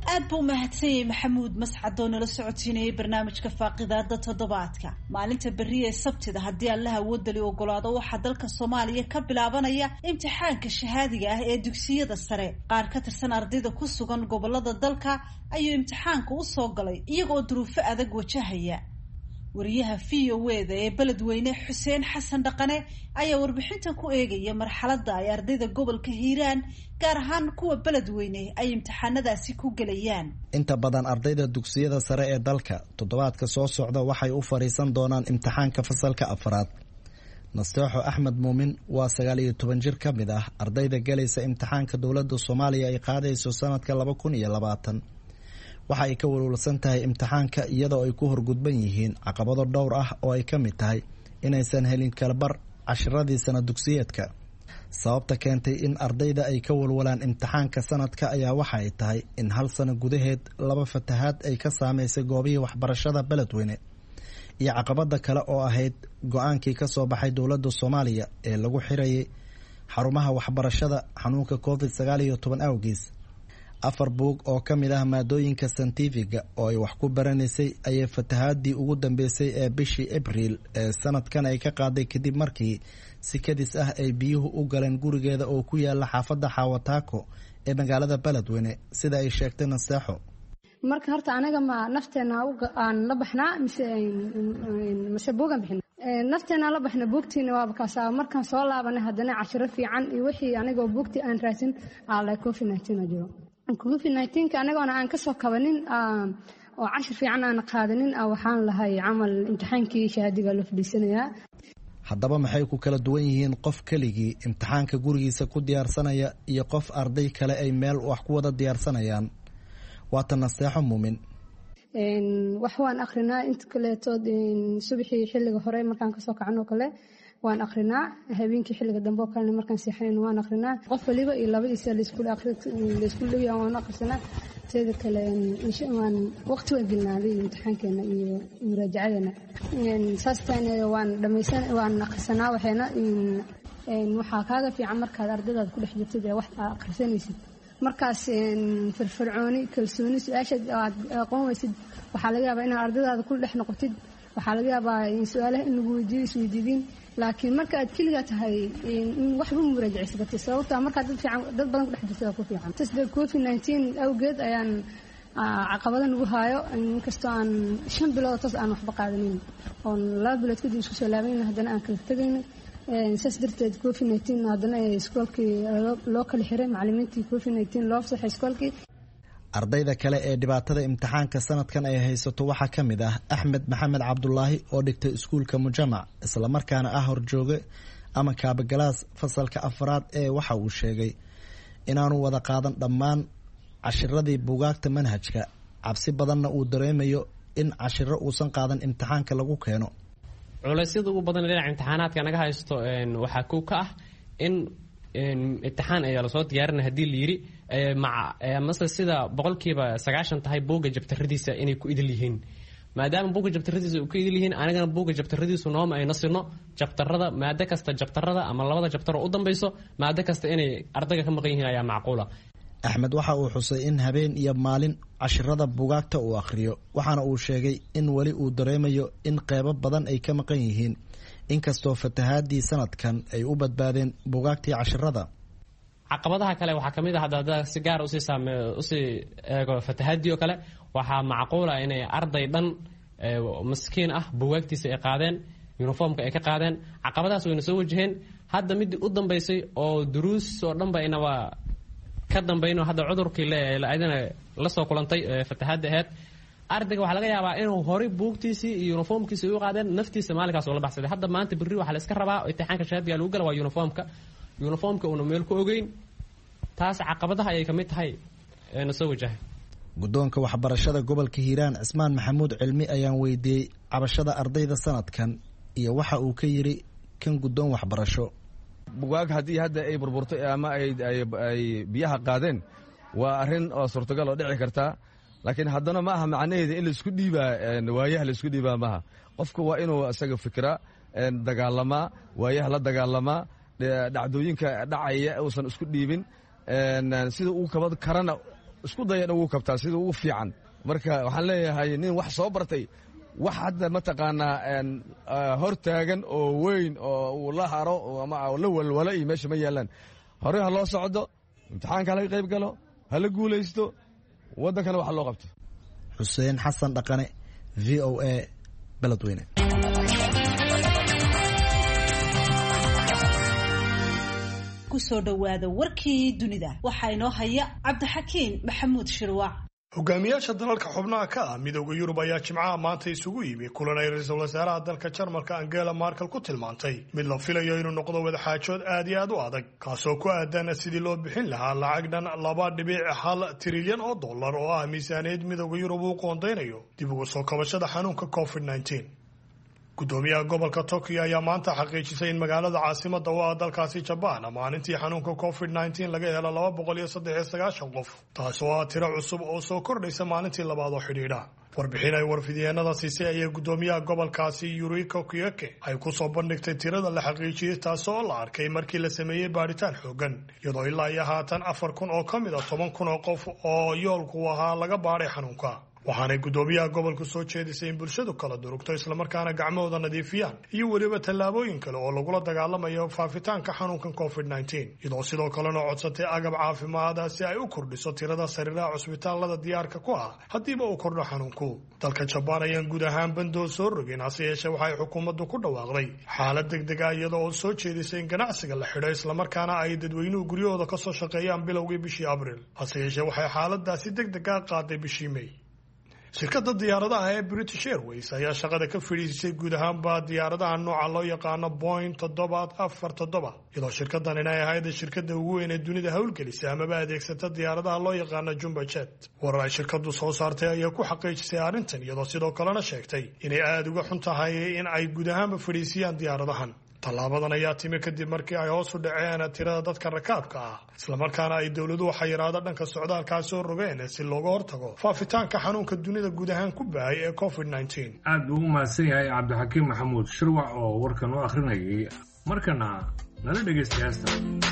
aad buu mahadsanyahay maxamuud mascad oo nala socodsiinayay barnaamijka faaqidaada toddobaadka. maalinta berri ee sabtida haddii allaha awoodali ogolaado waxaa dalka Soomaaliya ka bilaabanaya imtixaanka shahaadiga ah ee dugsiyada sare. qaar ka tirsan ardayda ku sugan gobolada dalka ayuu imtixaanka u soo galay iyagoo duruufo adag wajahaya. wariyaha VOA-da ee beledweyne Xuseen Xasan Dhaqane ayaa warbixintan ku eegaya marxaladda ay ardayda gobolka Hiiraan gaar ahaan kuwa beledweyne ay imtixaanadaasi ku galayaan. inta badan ardayda dugsiyada sare ee dalka toddobaadka soo socda waxay u fariisan doonaan imtixaanka fasalka afraad. Nasteexo Axmed Muumin waa 19 jir ka mid ah ardayda galaysa imtixaanka dowladda Soomaaliya ay qaadayso sanadka 2020. waxa ay ka walwalsan tahay imtixaanka iyadoo ay ku horgudban yihiin caqabado dhowr ah oo ay ka mid tahay inaysan helin kalabar cashiradii sana dugsiyeedka. sababta keentay in ardayda ay ka walwalaan imtixaanka sanadka ayaa waxa ay tahay in hal sano gudaheed 2 fatahaad ay ka saameysay goobihii waxbarashada beledweyne iyo caqabada kale oo ahayd go-aankii ka soo baxay dowladda Soomaaliya ee lagu xirayay xarumaha waxbarashada xanuunka COVID-19 awgiis. 4 buug oo ka mid ah maadooyinka scientifiga oo ay wax ku baranaysay ayay fatahaadii ugu dambeysay ee bishii Abriil ee sanadkan ay ka qaaday kadib markii si kadis ah ay biyuhu u galeen gurigeeda oo ku yaala xaafadda Xawataako ee magaalada Beledweyne sida ay sheegtay Nasteexo. marka horta anaga ma nafteena aan la baxnaa mise buugan bixin nafteena la baxna buugtiina waa kaasa markaan soo laabanay haddana cashiro fiican iyo wixii anigoo buugti aan raadsin ala COVID-19 jiro. COVID-19 anagoona aan ka soo kabanin oo cashir fiican aan qaadanin waxaan lahay camal imtixaankii shahaadiga loo fadhiisanayaa. haddaba maxay ku kala duwan yihiin qof keligii imtixaanka gurigiisa ku diyaarsanaya iyo qof arday kale ay meel wax ku wada diyaarsanayaan? waata Nasteexo Muumin. wax waan akhrinaa inta kaleeto subaxii xilliga hore markaan ka soo kacno kale waan akhrinaa, habeenkii xilliga dambe oo kale markaan seexanayno waan akhrinaa. qof waliba iyo labadiisa la isku dhigaa waan akhrisanaa. teeda kale waan waqti waan gelnaaday imtixaankeena iyo muraajacadeena. saastaan waan dhamaysan waan akhrisanaa waxayna waxaa kaaga fiican markaad ardaydaada ku dhex jirtid ee wax aad akhrisanaysid. markaas firfircooni kalsooni su'aasha aad aqoon weysid waxaa laga yaabaa inaad ardaydaada ku dhex noqotid. waxaa laga yaabaa in su'aalaha in lagu weydiiyo isweydiidin. laakiin marka aad keligaa tahay in waxba muraajacaysabatay sababtaa markaa dad badan ku dhex jirtada ku fiican. tasda COVID-19 awgeed ayaan caqabada nagu haayo inkastoo aan 5 bilood toos aan waxba qaadanin oon 2 bilood kadib isku soo laabanayna haddana aan kala tegayno. saas darteed COVID-19 haddana iskoolkii loo kala xiray macallimiintii COVID-19 loo fasaxay iskoolkii. ardayda kale ee dhibaatada imtixaanka sanadkan ay haysato waxaa ka mid ah Axmed Maxamed Cabdullaahi oo dhigtay iskuulka Mujamac isla markaana ah horjooge ama kaabagalaas fasalka afraad ee waxa uu sheegay inaanu wada qaadan dhammaan cashiradii buugaagta manhajka cabsi badanna uu dareemayo in cashiro uusan qaadan imtixaanka lagu keeno. culaysyada ugu badan dhinaca imtixaanaadka naga haysto waxaa kow ka ah in imtixaan ayaa lasoo diyaarinaya haddii la yidhi mase sida 90% tahay buugga jabtaradiisa inay ku idil yihiin. maadaama buugga jabtaradiisa u ka idil yihiin anigana buugga jabtaradiisu nooma ayna sino jabtarada maado kasta jabtarada ama labada jabtar oo u dambayso maado kasta inay ardayga ka maqan yihiin ayaa macquula. Axmed waxa uu xusay in habeen iyo maalin cashirada buugaagta uu akhriyo waxaana uu sheegay in wali uu dareemayo in qeybo badan ay ka maqan yihiin inkastoo fatahaadii sanadkan ay u badbaadeen buugaagtii cashirada. caqabadaha kale waxaa kamid ah hadda si gaar usii eego fatahaadii oo kale waxaa macquula inay arday dhan maskiin ah buugaagtiisa ay qaadeen uniformka ay ka qaadeen. caqabadahaas wayna soo wajaheen. hadda midii u dambaysay oo duruus oo dhanba inaba ka dambayno hadda cudurkii leedana la soo kulantay fatahaadda ahayd ardayga waxaa laga yaabaa inuu horay buugtiisii iyo uniformkiisii u qaadeen naftiisa maalinkaas oo la baxsaday. hadda maanta berri waxaa la iska rabaa imtixaanka shahaadiga lagu gala waa uniformka uuna meel ku ogeyn. taas caqabadaha ayay kamid tahay na soo wajahay. guddoonka waxbarashada gobolka Hiiraan Cismaan Maxamuud Cilmi ayaan weydiiyey cabashada ardayda sanadkan iyo waxa uu ka yiri kan guddoon waxbarasho. bugaag haddii hadda ay burburtay ama ay biyaha qaadeen waa arrin oo suurtagal oo dhici karta laakiin haddana ma aha macnaheedu in la isku dhiibaa waayaha la isku dhiibaa maaha. qofku waa inuu isaga fikra dagaalamaa waayaha la dagaalamaa dhacdooyinka dhacaya uusan isku dhiibin sida uu kabad karana isku daya in ugu kabtaa sida ugu fiican marka waxaan leeyahay nin wax soo bartay wax hadda mataqaanaa hor taagan oo weyn oo uu la haro ama la walwalo iyo meesha ma yaalaan horey ha loo socdo imtixaanka laga qayb galo ha la guulaysto waddankana wax loo qabto. xuseen xasan dhaqane, v o a, beledweyne. kusoo dhowaada warkii dunida waxaa inoo haya cabdixakiin maxamuud shirwac. hogaamiyaasha dalalka xubnaha ka ah midowda yurub ayaa jimcaha maanta isugu yimi kulan ay ra-iisul wasaaraha dalka jarmalka angela markel ku tilmaantay mid la filayo inuu noqdo wadaxaajood aad iyo aad u adag kaasoo ku aadan sidii loo bixin lahaa lacag dhan $2.1 trilyan oo ah miisaaniyad midowda yurub uu qoondaynayo dib uga soo kabashada xanuunka covid-19. gudoomiyaha gobolka Tokyo ayaa maanta xaqiijisay in magaalada caasimada u ah dalkaasi Japan maalintii xanuunka COVID-19 laga helo 239 qof, taasoo ah tiro cusub oo soo kordhaysa maalintii labaad oo xidhiidha. warbixin ay warfidiyeenada siisay ayaa gudoomiyaha gobolkaasi Yuriko Kiyake ay ku soo bandhigtay tirada la xaqiijiyay taasoo la arkay markii la sameeyay baaritaan xoogan, iyadoo ilaa iyo haatan 4,000 oo ka mid ah 10,000 oo qof oo yoolku ahaa laga baaray xanuunka. waxaanay gudoomiyaha gobolku soo jeedisay in bulshadu kala durugto islamarkaana gacmahooda nadiifiyaan iyo weliba tallaabooyin kale oo lagula dagaalamayo faafitaanka xanuunkan covid-19, iyadoo sidoo kalena codsatay agab caafimaada si ay u kordhiso tirada sariiraha cusbitaalada diyaarka ku ah haddiiba uu kordho xanuunku. dalka Jabaan ayaan guud ahaan bandoo soo rogin, hase yeeshee waxay xukuumaddu ku dhawaaqday xaalad degdeg ah iyada oo soo jeedisay in ganacsiga la xidho islamarkaana ay dadweynuhu guryahooda ka soo shaqeeyaan bilowgii bishii abriil, hase yeeshee waxay xaaladaasi degdeg ah qaaday bishii May. shirkadda diyaaradaha ee British Airways ayaa shaqada ka fadhiisay guud ahaanba diyaaradaha nooca loo yaqaano Boeing 747, iyadoo shirkaddan inay ahayd shirkadda ugu weyn ee dunida hawlgelisay amaba adeegsata diyaaradaha loo yaqaano Jumbo Jet. warar ay shirkaddu soo saartay ayaa ku xaqiijisay arrintan, iyadoo sidoo kalena sheegtay inay aad uga xun tahay in ay guud ahaanba fadhiisiyaan diyaaradahan. tallaabadan ayaa timi kadib markii ay hoos u dhaceen tirada dadka rakaabka ah, islamarkaana ay dowladuhu xayiraado dhanka socdaalkaa soo rogeen si looga hortago faafitaanka xanuunka dunida guud ahaan ku bahay ee covid-19. aad buu u mahadsan yahay cabdixakiim maxamuud shirwac oo warkan u akhrinayay. markana nala dhegaysta heesta.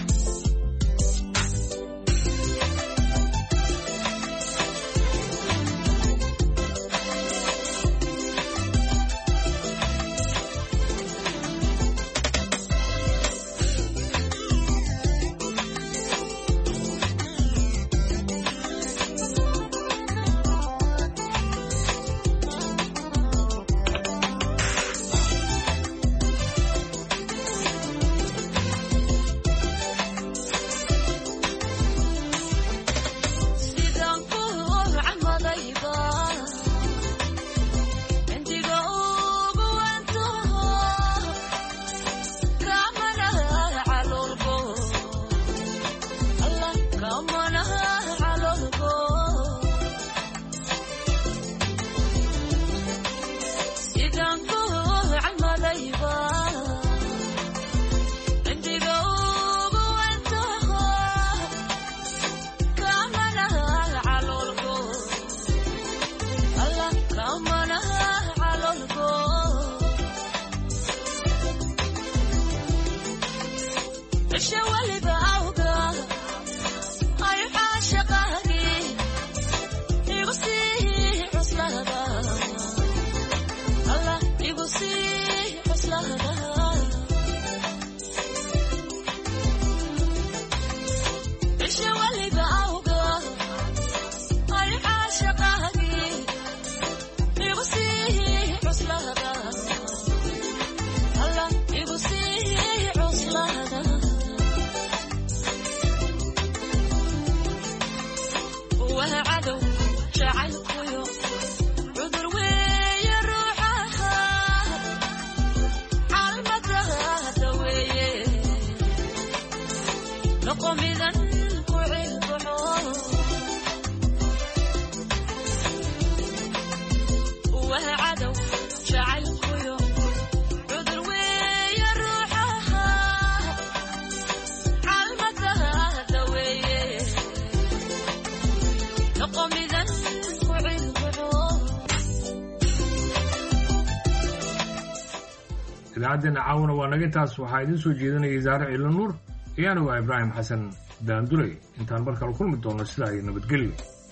idaacaddeena caawna waa naga taas. waxaa idiin soo jeedinaya Zaare Ciilo Nuur, iyana waa Ibraahim Xasan Daanduley. intaan markale kulmi doono sidaa iyo nabadgelyo.